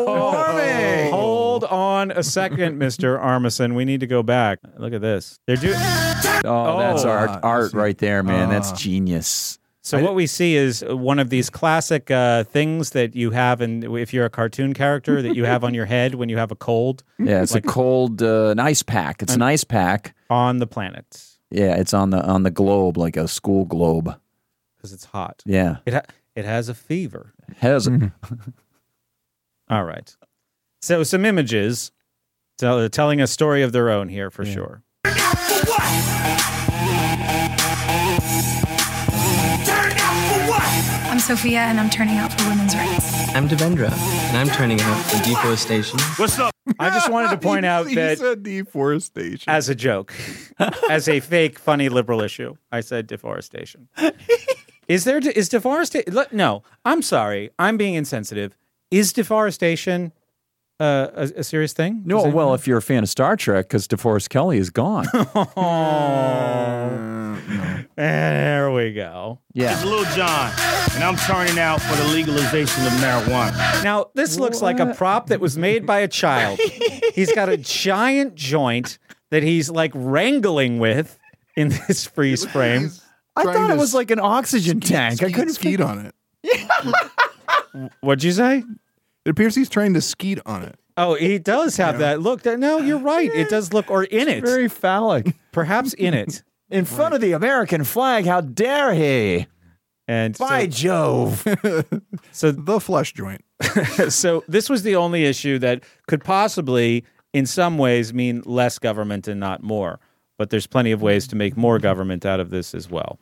Hold on a second, Mr. Armisen. We need to go back. Look at this. They're doing. Oh, that's art right there, man. That's genius. So what we see is one of these classic things that you have, if you're a cartoon character, that you have on your head when you have a cold. Yeah, it's a cold, an ice pack. It's an ice pack on the planet. Yeah, it's on the globe, like a school globe. Because it's hot. Yeah. It has a fever. Has it? All right. So some images telling a story of their own here for sure. I'm Sophia, and I'm turning out for women's rights. I'm Devendra, and I'm turning out for deforestation. What's up? I just wanted to point out that said deforestation as a joke, as a fake, funny liberal issue. I said deforestation. Is deforestation? No, I'm sorry. I'm being insensitive. Is deforestation a serious thing? No, well, if you're a fan of Star Trek, because DeForest Kelley is gone. There we go. It's Lil Jon, and I'm turning out for the legalization of marijuana. Now, this looks like a prop that was made by a child. He's got a giant joint that he's like wrangling with in this freeze frame. I thought it was like an oxygen tank. I couldn't skeet on it. What'd you say? It appears he's trying to skeet on it. Oh, he does have that look. No, you're right. It does look, or in it. Very phallic. Perhaps in it. In front of the American flag, how dare he? And by Jove. So the flesh joint. So this was the only issue that could possibly, in some ways, mean less government and not more. But there's plenty of ways to make more government out of this as well.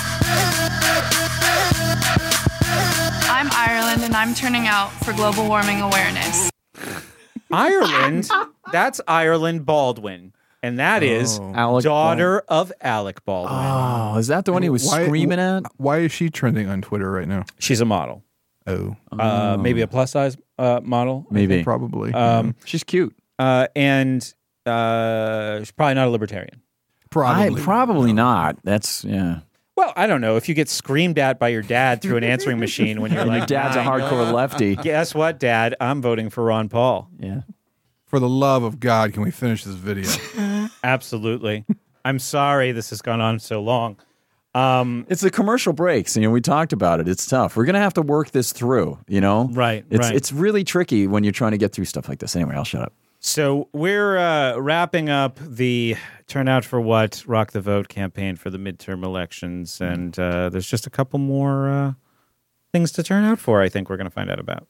I'm Ireland, and I'm turning out for global warming awareness. Ireland? That's Ireland Baldwin. And that is daughter of Alec Baldwin. Oh, is that the one he was screaming at? Why is she trending on Twitter right now? She's a model. Oh. Maybe a plus-size model. Maybe. Probably. She's cute. And she's probably not a libertarian. Probably not. That's, yeah. Well, I don't know. If you get screamed at by your dad through an answering machine when you're And like, your dad's a hardcore lefty. Guess what, Dad? I'm voting for Ron Paul. Yeah. For the love of God, can we finish this video? Absolutely. I'm sorry this has gone on so long. It's the commercial breaks. You know, we talked about it. It's tough. We're going to have to work this through, you know? Right, It's really tricky when you're trying to get through stuff like this. Anyway, I'll shut up. So we're wrapping up the Turnout for What? Rock the Vote campaign for the midterm elections. And there's just a couple more things to turn out for, I think we're going to find out about.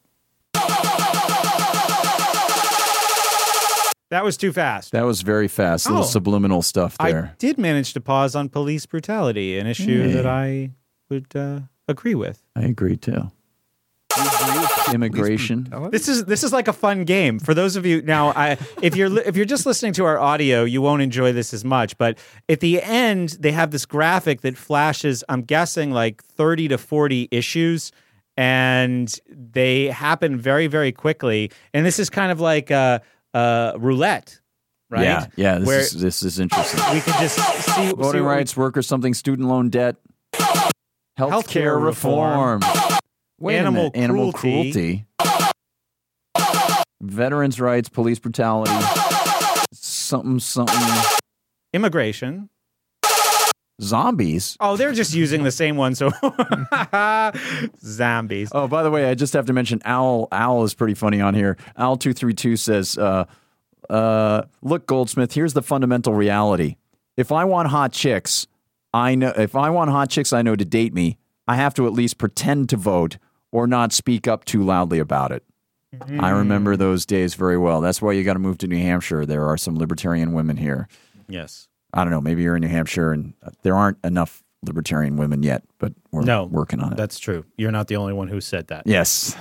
That was too fast. That was very fast. A little subliminal stuff there. I did manage to pause on police brutality, an issue that I would agree with. I agree, too. Immigration. This is like a fun game for those of you now. If you're just listening to our audio, you won't enjoy this as much. But at the end, they have this graphic that flashes. I'm guessing like 30 to 40 issues, and they happen very, very quickly. And this is kind of like roulette, right? Yeah. This is interesting. We can just see voting rights, workers, something, student loan debt, healthcare reform. Wait Animal a minute. Animal cruelty. Veterans' rights, police brutality, something. Immigration. Zombies. Oh, they're just using the same one. So zombies. Oh, by the way, I just have to mention Owl. Owl is pretty funny on here. Owl232 says, look, Goldsmith, here's the fundamental reality. If I want hot chicks, I know to date me, I have to at least pretend to vote or not speak up too loudly about it. I remember those days very well. That's why you got to move to New Hampshire. There are some libertarian women here. Yes. I don't know. Maybe you're in New Hampshire and there aren't enough libertarian women yet, but we're working on it. That's true. You're not the only one who said that. Yes.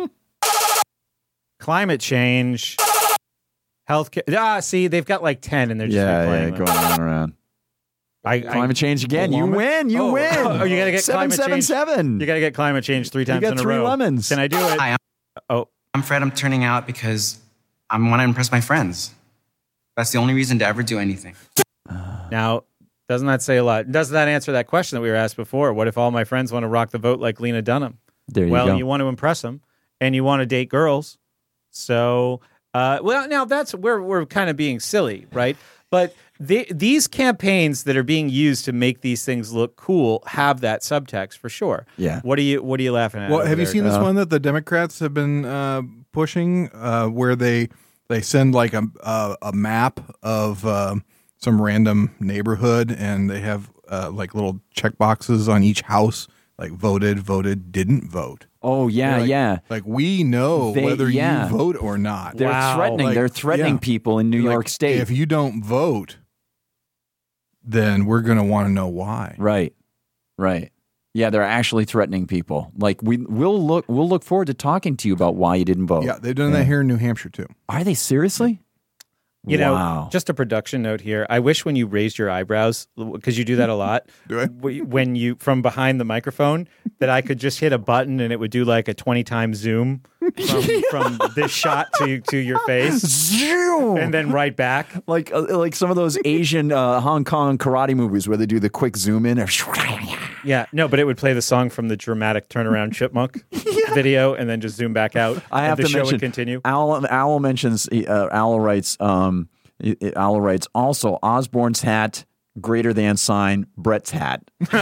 Climate change, healthcare. See, they've got like 10 and they're just replaying going on and around. Climate change again. You win. You win. Oh, you got to get climate change. 777. You got to get climate change 3 times in a row. You got 3 lemons. Can I do it? Hi, I'm Fred. I'm turning out because I want to impress my friends. That's the only reason to ever do anything. Now, doesn't that say a lot? Doesn't that answer that question that we were asked before? What if all my friends want to rock the vote like Lena Dunham? There you go. Well, you want to impress them, and you want to date girls. So, now that's where we're kind of being silly, right? But these campaigns that are being used to make these things look cool have that subtext for sure. Yeah. What are you laughing at? Well, have you seen this one that the Democrats have been pushing, where they send like a map of some random neighborhood, and they have like little check boxes on each house, like voted, didn't vote. Oh yeah, yeah. Like we know whether you vote or not. They're threatening. They're threatening people in New York State. If you don't vote, then we're going to want to know why. Right. Yeah, they're actually threatening people. Like we'll look forward to talking to you about why you didn't vote. Yeah, they've done that here in New Hampshire too. Are they seriously? You Wow. know, just a production note here. I wish when you raised your eyebrows, because you do that a lot, Do I? when you, from behind the microphone, that I could just hit a button and it would do like a 20-time zoom from this shot to your face. Zoom! And then right back. Like some of those Asian Hong Kong karate movies where they do the quick zoom in. Yeah, no, but it would play the song from the dramatic turnaround chipmunk video and then just zoom back out. I have the to show mention, would continue. Owl mentions, Owl writes, also Osborne's hat, greater than sign, Brett's hat. All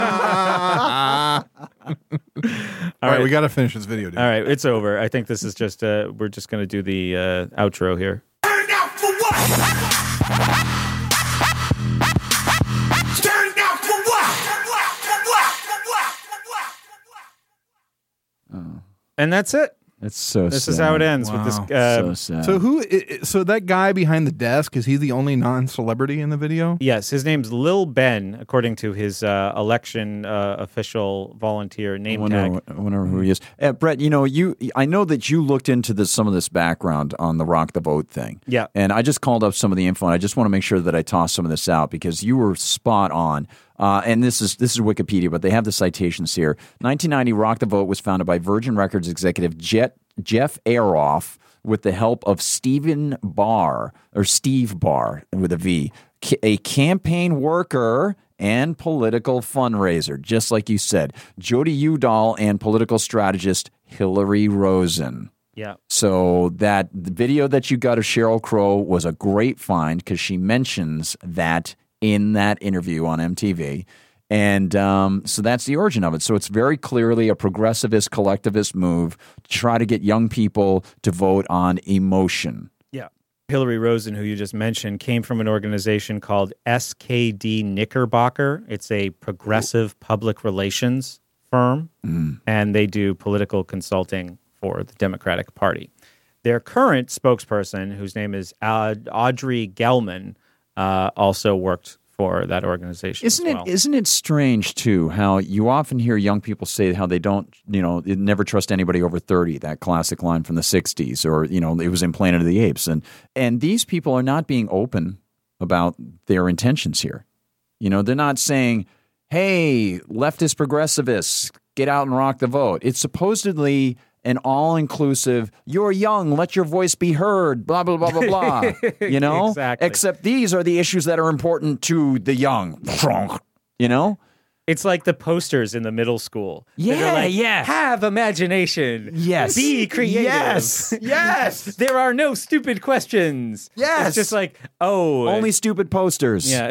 right, we got to finish this video, dude. All right, it's over. I think this is just, we're just going to do the outro here. Turn out for what? Turn out for what? And that's it. It's so This sad. is how it ends with this. So sad. So that guy behind the desk, is he the only non-celebrity in the video? Yes, his name's Lil Ben, according to his election official volunteer name tag. I wonder who he is. Brett, you know, I know that you looked into some of this background on the Rock the Vote thing. Yeah. And I just called up some of the info, and I just want to make sure that I toss some of this out because you were spot on. And this is Wikipedia, but they have the citations here. 1990, Rock the Vote was founded by Virgin Records executive Jeff Aroff with the help of Steve Barr with a V, a campaign worker and political fundraiser, just like you said. Jody Udall and political strategist Hillary Rosen. Yeah. So the video that you got of Sheryl Crow was a great find because she mentions that in that interview on MTV. And so that's the origin of it. So it's very clearly a progressivist, collectivist move to try to get young people to vote on emotion. Yeah. Hillary Rosen, who you just mentioned, came from an organization called SKD Knickerbocker. It's a progressive public relations firm, and they do political consulting for the Democratic Party. Their current spokesperson, whose name is Audrey Gelman, also worked for that organization. Isn't it strange too how you often hear young people say how they don't, never trust anybody over 30, that classic line from the 60s, or it was in Planet of the Apes, and these people are not being open about their intentions here. They're not saying, hey, leftist progressivists, get out and rock the vote. It's supposedly an all-inclusive, you're young, let your voice be heard, blah, blah, blah, blah, blah. Exactly. Except these are the issues that are important to the young. It's like the posters in the middle school. Yeah, like, yeah. Have imagination. Yes. Be creative. Yes. There are no stupid questions. Yes. It's just like, only stupid posters. Yeah.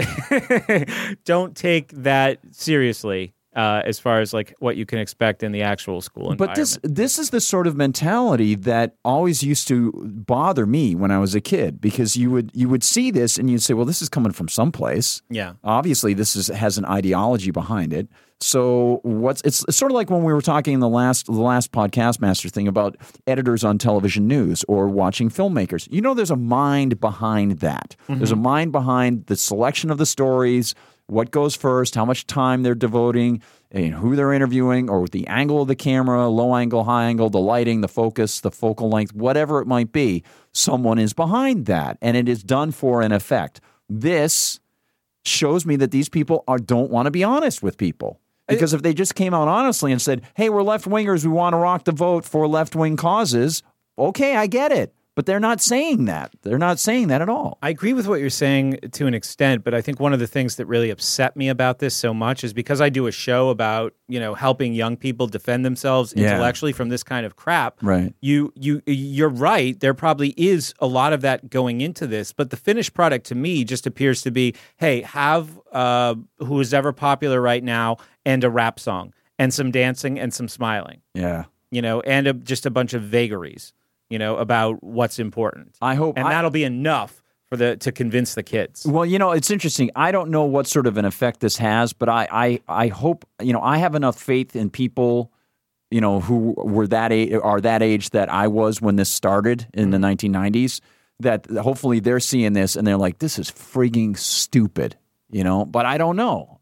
Don't take that seriously. As far as like what you can expect in the actual school environment. But this is the sort of mentality that always used to bother me when I was a kid, because you would see this and you'd say, well, this is coming from someplace. Yeah. Obviously, this has an ideology behind it. So it's sort of like when we were talking in the last podcast master thing about editors on television news or watching filmmakers. There's a mind behind that. Mm-hmm. There's a mind behind the selection of the stories, what goes first, how much time they're devoting, and who they're interviewing, or the angle of the camera, low angle, high angle, the lighting, the focus, the focal length, whatever it might be. Someone is behind that, and it is done for an effect. This shows me that these people don't want to be honest with people. Because if they just came out honestly and said, hey, we're left-wingers, we want to rock the vote for left-wing causes, okay, I get it. But they're not saying that. They're not saying that at all. I agree with what you're saying to an extent, but I think one of the things that really upset me about this so much is because I do a show about, helping young people defend themselves intellectually from this kind of crap. Right. You're right. There probably is a lot of that going into this, but the finished product to me just appears to be, hey, have who is ever popular right now and a rap song and some dancing and some smiling. Yeah. And just a bunch of vagaries. About what's important. I hope, and that'll be enough to convince the kids. Well, it's interesting. I don't know what sort of an effect this has, but I hope, I have enough faith in people, who were that age that I was when this started in the 1990s, that hopefully they're seeing this and they're like, this is frigging stupid, but I don't know.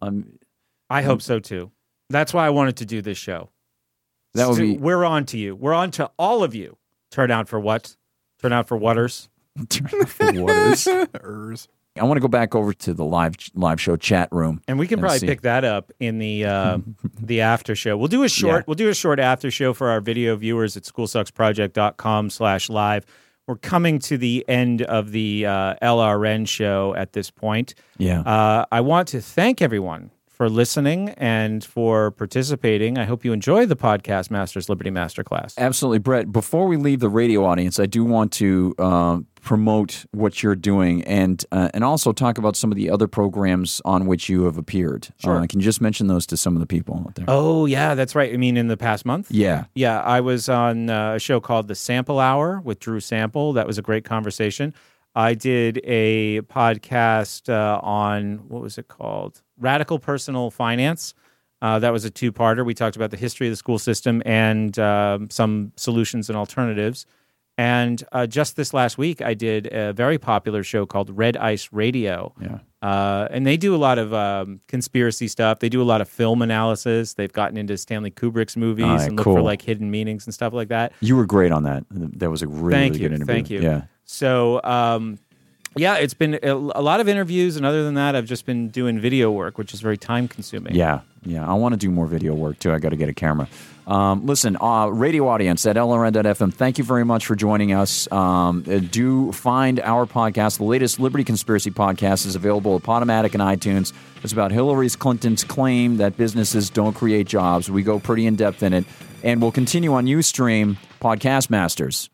I hope so too. That's why I wanted to do this show. We're on to you. We're on to all of you. Turn out for what? Turn out for whaters. Turn off the waters. I want to go back over to the live show chat room, and we can probably pick that up in the after show. We'll do a short after show for our video viewers at schoolsucksproject.com/live. We're coming to the end of the LRN show at this point. Yeah. I want to thank everyone for listening and for participating. I hope you enjoy the Podcast Masters Liberty Masterclass. Absolutely, Brett. Before we leave the radio audience, I do want to promote what you're doing and also talk about some of the other programs on which you have appeared. Sure. Can you just mention those to some of the people out there? Oh, yeah, that's right. I mean, in the past month? Yeah. Yeah, I was on a show called The Sample Hour with Drew Sample. That was a great conversation. I did a podcast on, what was it called? Radical Personal Finance. That was a two-parter. We talked about the history of the school system and some solutions and alternatives. And just this last week, I did a very popular show called Red Ice Radio. Yeah. And they do a lot of conspiracy stuff. They do a lot of film analysis. They've gotten into Stanley Kubrick's movies and look for like hidden meanings and stuff like that. You were great on that. That was a really good interview. Thank you. Yeah. So, yeah, it's been a lot of interviews, and other than that, I've just been doing video work, which is very time-consuming. Yeah. I want to do more video work, too. I got to get a camera. Listen, radio audience at LRN.FM, thank you very much for joining us. Do find our podcast. The latest Liberty Conspiracy podcast is available at Podomatic and iTunes. It's about Hillary Clinton's claim that businesses don't create jobs. We go pretty in-depth in it. And we'll continue on Ustream, Podcast Masters.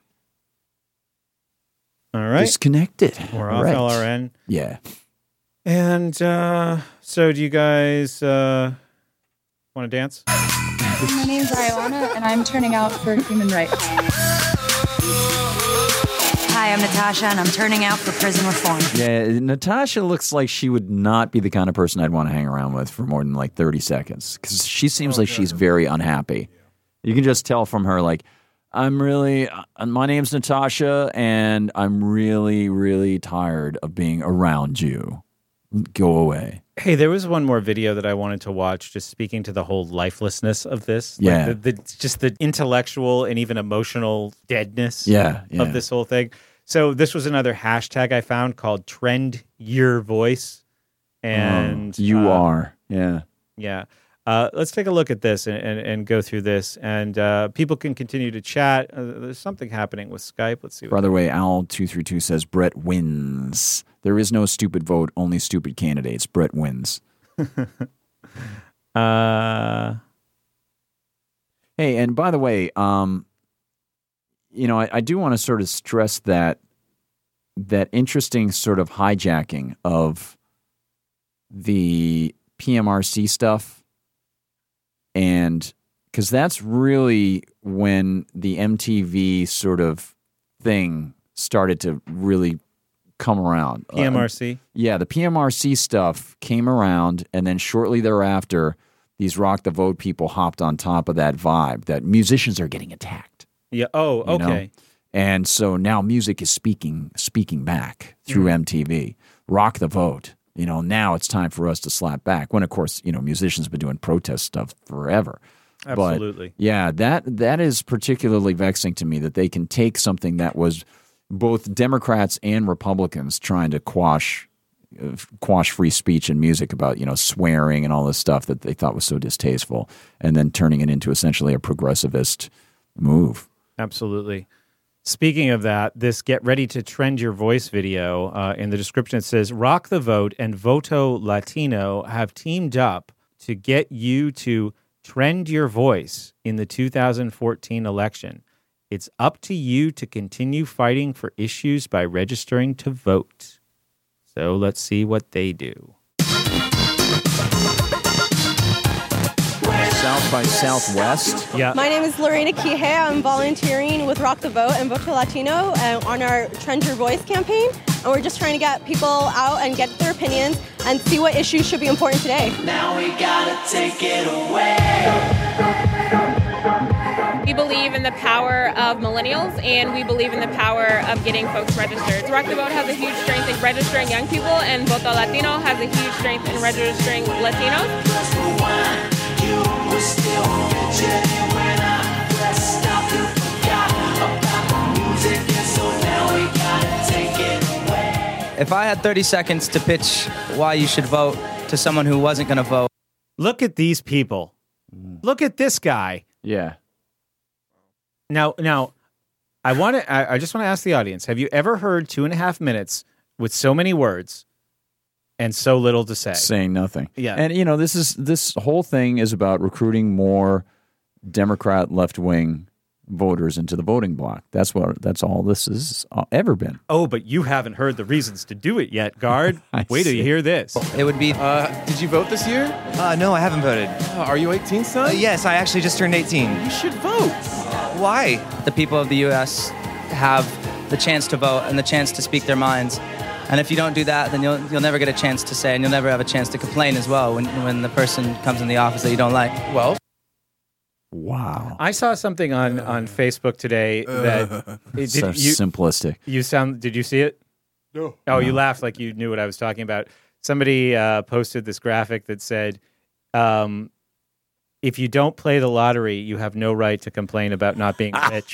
All right. Disconnected. We're off LRN. Yeah. And so do you guys want to dance? My name's Iolana, and I'm turning out for human rights. Hi, I'm Natasha, and I'm turning out for prison reform. Yeah, Natasha looks like she would not be the kind of person I'd want to hang around with for more than like 30 seconds because she seems like she's very unhappy. You can just tell from her, like, my name's Natasha, and I'm really, really tired of being around you. Go away. Hey, there was one more video that I wanted to watch, just speaking to the whole lifelessness of this. Yeah. Like just the intellectual and even emotional deadness of this whole thing. So this was another hashtag I found called Trend Your Voice. And you are. Yeah. Yeah. Let's take a look at this and go through this. And people can continue to chat. There's something happening with Skype. Let's see. By the way, Owl232 says Brett wins. There is no stupid vote, only stupid candidates. Brett wins. Hey, and by the way, I do want to sort of stress that interesting sort of hijacking of the PMRC stuff. And because that's really when the MTV sort of thing started to really come around. PMRC? Yeah, the PMRC stuff came around, and then shortly thereafter, these Rock the Vote people hopped on top of that vibe that musicians are getting attacked. Yeah. Oh, okay. Know? And so now music is speaking back through MTV. Rock the Vote. Now it's time for us to slap back. When, of course, musicians have been doing protest stuff forever. Absolutely. But, yeah, that is particularly vexing to me that they can take something that was both Democrats and Republicans trying to quash free speech and music about, swearing and all this stuff that they thought was so distasteful, and then turning it into essentially a progressivist move. Absolutely. Speaking of that, this Get Ready to Trend Your Voice video, in the description it says, Rock the Vote and Voto Latino have teamed up to get you to trend your voice in the 2014 election. It's up to you to continue fighting for issues by registering to vote. So let's see what they do. South by Southwest. Yeah. My name is Lorena Quihe. I'm volunteering with Rock the Vote and Voto Latino on our Trend Your Voice campaign. And we're just trying to get people out and get their opinions and see what issues should be important today. Now we gotta take it away. We believe in the power of millennials, and we believe in the power of getting folks registered. Rock the Vote has a huge strength in registering young people, and Voto Latino has a huge strength in registering Latinos. If I had 30 seconds to pitch why you should vote to someone who wasn't going to vote. Look at these people. Look at this guy. Yeah. Now, I just want to ask the audience: have you ever heard 2.5 minutes with so many words and so little to say? Saying nothing. Yeah. And this whole thing is about recruiting more Democrat left-wing voters into the voting block. That's all this has ever been. Oh, but you haven't heard the reasons to do it yet, Guard. Wait till you hear this. It would be... did you vote this year? No, I haven't voted. Are you 18, son? Yes, I actually just turned 18. You should vote. Why? The people of the U.S. have the chance to vote and the chance to speak their minds. And if you don't do that, then you'll never get a chance to say, and you'll never have a chance to complain as well when the person comes in the office that you don't like. Well... Wow. I saw something on Facebook today that simplistic. Did you see it? No. Oh, you laughed like you knew what I was talking about. Somebody posted this graphic that said, if you don't play the lottery, you have no right to complain about not being rich.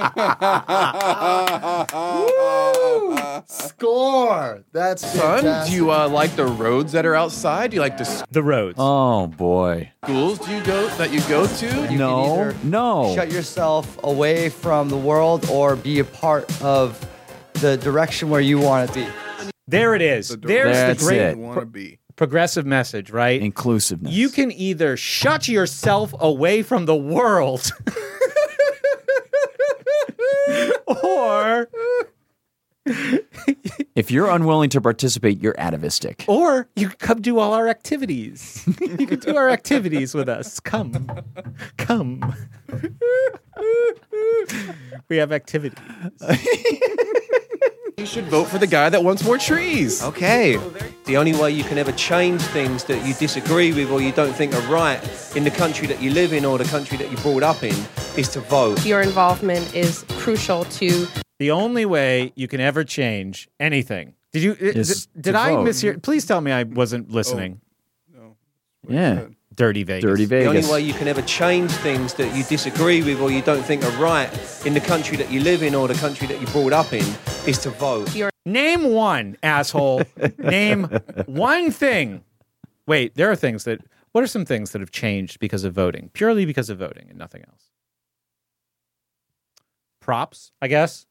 Score! That's fantastic. Do you like the roads that are outside? Do you like the roads? Oh boy! Schools you go to? No. Shut yourself away from the world or be a part of the direction where you want to be. There it is. There's the great want to be. Progressive message, right? Inclusiveness. You can either shut yourself away from the world or if you're unwilling to participate, you're atavistic. Or you can come do all our activities. You can do our activities with us. Come. We have activities. You should vote for the guy that wants more trees. Okay. The only way you can ever change things that you disagree with or you don't think are right in the country that you live in or the country that you're brought up in is to vote. Your involvement is crucial to... The only way you can ever change anything. Did I mishear? Please tell me I wasn't listening. No. Yeah. Dirty Vegas. The only way you can ever change things that you disagree with or you don't think are right in the country that you live in or the country that you're brought up in is to vote. Name one, asshole. Name one thing. Wait, there are things that... What are some things that have changed because of voting? Purely because of voting and nothing else. Props, I guess.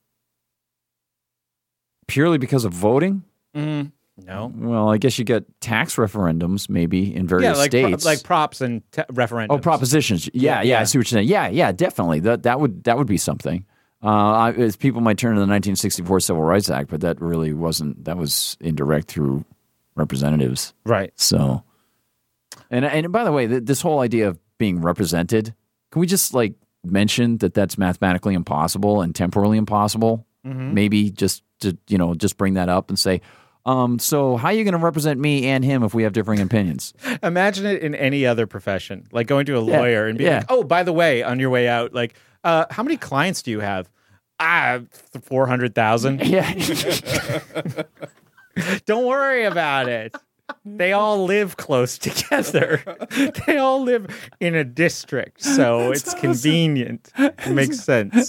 Purely because of voting? No. Well, I guess you get tax referendums maybe in various states. Like props and referendums. Oh, propositions. Yeah, I see what you're saying. Yeah, definitely. That would be something. People might turn to the 1964 Civil Rights Act, but that really wasn't. That was indirect through representatives. Right. So, and by the way, this whole idea of being represented, can we just mention that that's mathematically impossible and temporally impossible? Mm-hmm. Maybe just bring that up and say, so how are you going to represent me and him if we have differing opinions? Imagine it in any other profession, like going to a lawyer and being like, oh, by the way, on your way out, how many clients do you have? 400,000. Yeah. Don't worry about it. They all live close together. They all live in a district, so it's convenient. It makes sense.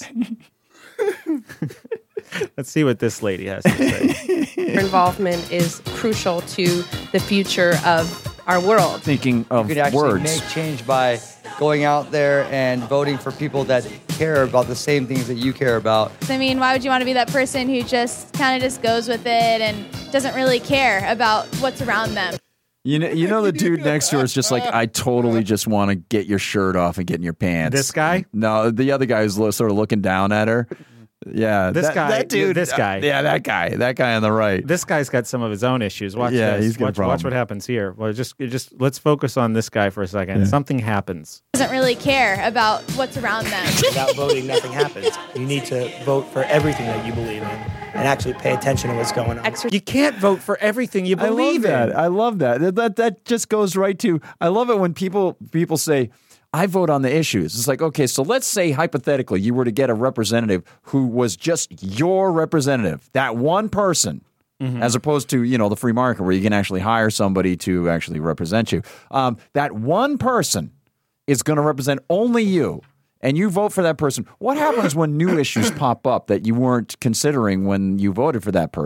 Let's see what this lady has to say. Your involvement is crucial to the future of our world. Thinking of you could actually words. make change by going out there and voting for people that care about the same things that you care about. I mean, why would you want to be that person who just kind of just goes with it and doesn't really care about what's around them? You know the dude next to her is just like, I totally just want to get your shirt off and get in your pants. This guy? No, the other guy is sort of looking down at her. Yeah, that dude. This guy. Yeah, that guy on the right. This guy's got some of his own issues. Watch this. He's got a problem. Watch what happens here. Well, just let's focus on this guy for a second. Yeah. Something happens. Doesn't really care about what's around them. Without voting, nothing happens. You need to vote for everything that you believe in and actually pay attention to what's going on. You can't vote for everything you believe in. I love that. That just goes right to. I love it when people say, I vote on the issues. It's like, okay, so let's say hypothetically you were to get a representative who was just your representative, that one person, as opposed to, the free market where you can actually hire somebody to actually represent you. That one person is going to represent only you, and you vote for that person. What happens when new issues pop up that you weren't considering when you voted for that person?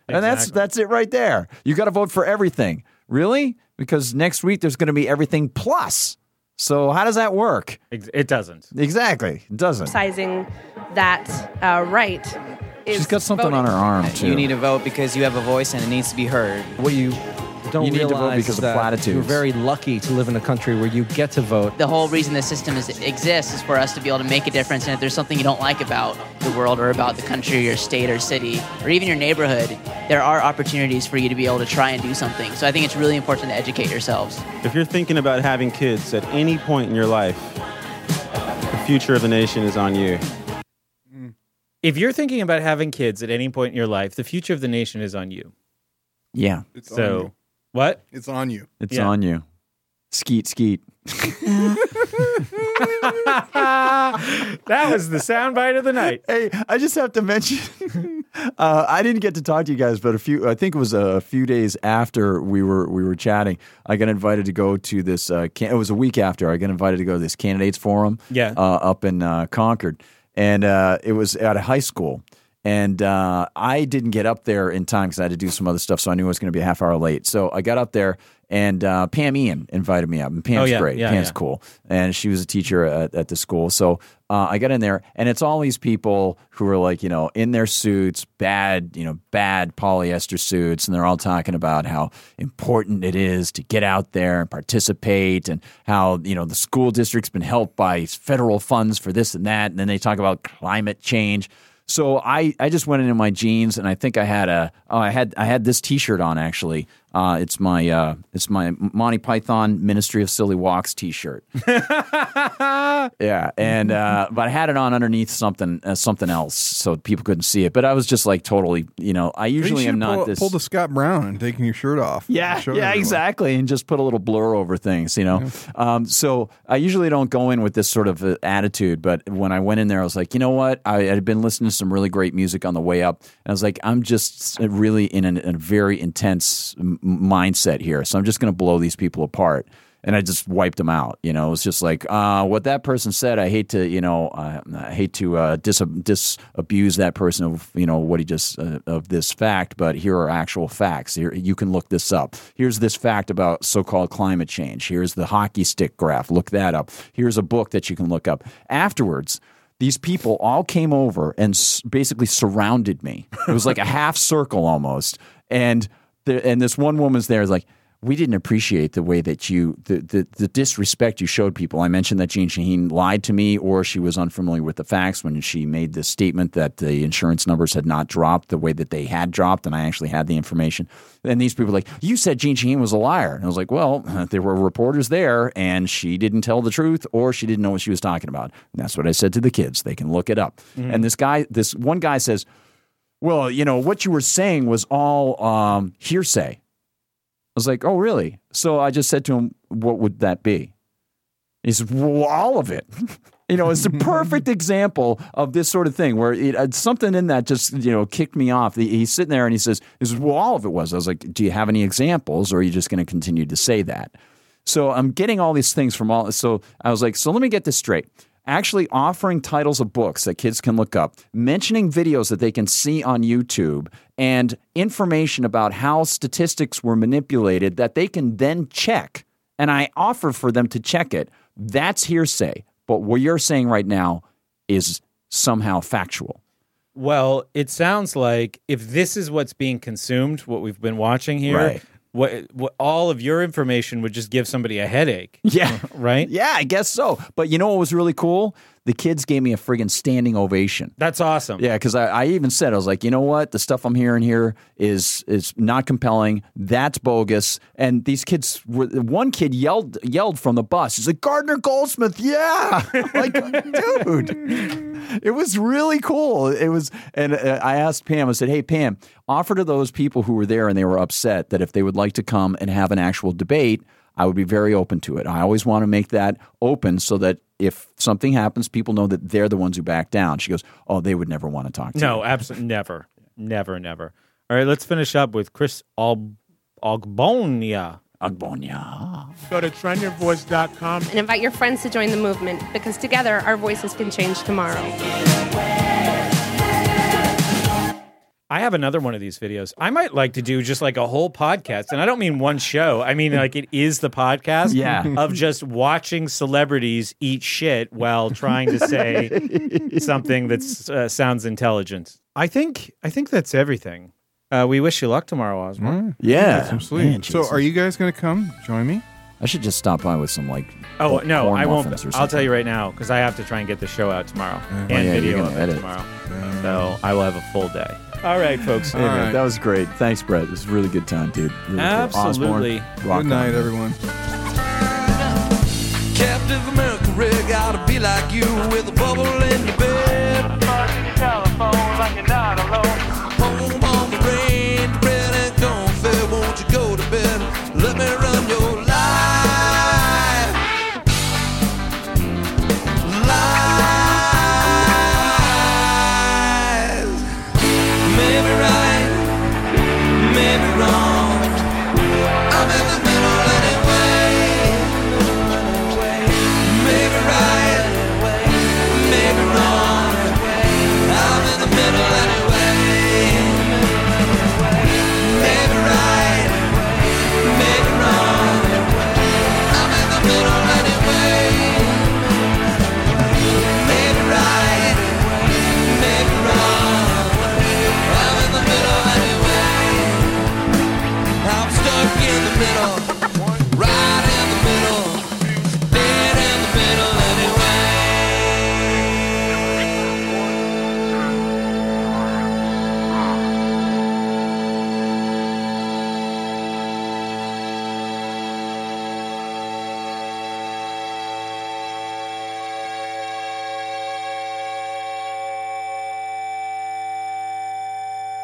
And that's it right there. You got to vote for everything. Really? Because next week there's going to be everything plus. So how does that work? It doesn't. Exactly. It doesn't. Exercising that right is She's got something on her arm, too. You need to vote because you have a voice and it needs to be heard. What you don't You need to vote realize because of that platitudes. You're very lucky to live in a country where you get to vote. The whole reason the system exists is for us to be able to make a difference. And if there's something you don't like about the world or about the country or your state or city or even your neighborhood, there are opportunities for you to be able to try and do something. So I think it's really important to educate yourselves. If you're thinking about having kids at any point in your life, the future of the nation is on you. If you're thinking about having kids at any point in your life, the future of the nation is on you. Yeah. It's on So, you. what? It's on you. It's on you. Skeet, skeet. That was the soundbite of the night. Hey, I just have to mention, I didn't get to talk to you guys, but I think it was a few days after we were chatting, I got invited to go to this, it was a week after, I got invited to go to this candidates forum up in Concord. And it was at a high school. And I didn't get up there in time because I had to do some other stuff, so I knew I was going to be a half hour late. So I got up there, and Pam Ian invited me up. And Pam's great. Pam's cool. And she was a teacher at the school. So I got in there, and it's all these people who are like, in their suits, bad polyester suits, and they're all talking about how important it is to get out there and participate, and how, the school district's been helped by federal funds for this and that. And then they talk about climate change. So I just went into my jeans, and I think I had this T-shirt on actually. It's my Monty Python Ministry of Silly Walks T-shirt. Yeah, and but I had it on underneath something else, so people couldn't see it. But I was just like totally, I usually am not this. Pull the Scott Brown and taking your shirt off. Yeah, exactly, and just put a little blur over things, So I usually don't go in with this sort of attitude, but when I went in there, I was like, you know what? I had been listening to some really great music on the way up, and I was like, I'm just really in a very intense mindset here, so I'm just going to blow these people apart. And I just wiped them out. It was just like what that person said. I hate to disabuse that person of what he just of this fact, but here are actual facts. Here you can look this up. Here's this fact about so-called climate change. Here's the hockey stick graph. Look that up. Here's a book that you can look up. Afterwards, these people all came over and basically surrounded me. It was like a half circle almost, and this one woman's there is like, we didn't appreciate the way that the disrespect you showed people. I mentioned that Jeanne Shaheen lied to me, or she was unfamiliar with the facts when she made this statement that the insurance numbers had not dropped the way that they had dropped, and I actually had the information. And these people were like, you said Jeanne Shaheen was a liar. And I was like, well, there were reporters there, and she didn't tell the truth, or she didn't know what she was talking about. And that's what I said to the kids. They can look it up. Mm-hmm. And this one guy says, well, what you were saying was all hearsay. I was like, oh, really? So I just said to him, what would that be? He said, well, all of it. It's a perfect example of this sort of thing where something in that just, kicked me off. He's sitting there and he says, well, all of it was. I was like, do you have any examples, or are you just going to continue to say that? So I'm getting all these things from all. So I was like, so let me get this straight. Actually offering titles of books that kids can look up, mentioning videos that they can see on YouTube, and information about how statistics were manipulated that they can then check. And I offer for them to check it. That's hearsay. But what you're saying right now is somehow factual. Well, it sounds like if this is what's being consumed, what we've been watching here, right. What all of your information would just give somebody a headache. Yeah. Right? Yeah, I guess so. But you know what was really cool? The kids gave me a friggin' standing ovation. That's awesome. Yeah, because I even said, I was like, you know what? The stuff I'm hearing here is not compelling. That's bogus. And these kids, one kid yelled from the bus. He's like, Gardner Goldsmith, yeah. Like, dude, it was really cool. It was, and I asked Pam, I said, hey, Pam, offer to those people who were there and they were upset that if they would like to come and have an actual debate, I would be very open to it. I always want to make that open so that if something happens, people know that they're the ones who back down. She goes, oh, they would never want to talk to you. No, absolutely never. Never, never. All right, let's finish up with Chris Ogbonia. Go to trendyourvoice.com and invite your friends to join the movement, because together our voices can change tomorrow. I have another one of these videos. I might like to do just like a whole podcast. And I don't mean one show. I mean like it is the podcast of just watching celebrities eat shit while trying to say something that sounds intelligent. I think that's everything. We wish you luck tomorrow, Osborne. Yeah. Absolutely. Man, so are you guys going to come join me? I should just stop by with some like. Oh no, corn I won't. muffins or I'll tell something. you right now because I have to try and get the show out tomorrow and yeah, video you're of gonna it edit. tomorrow. So I will have a full day. All right, folks. Hey, man, that was great. Thanks, Brett. It was a really good time, dude. Really Absolutely. Cool. Osborne, Good night, everyone. Captive American rig, gotta be like you with a bubble in your bed. Telephone like you're not alone.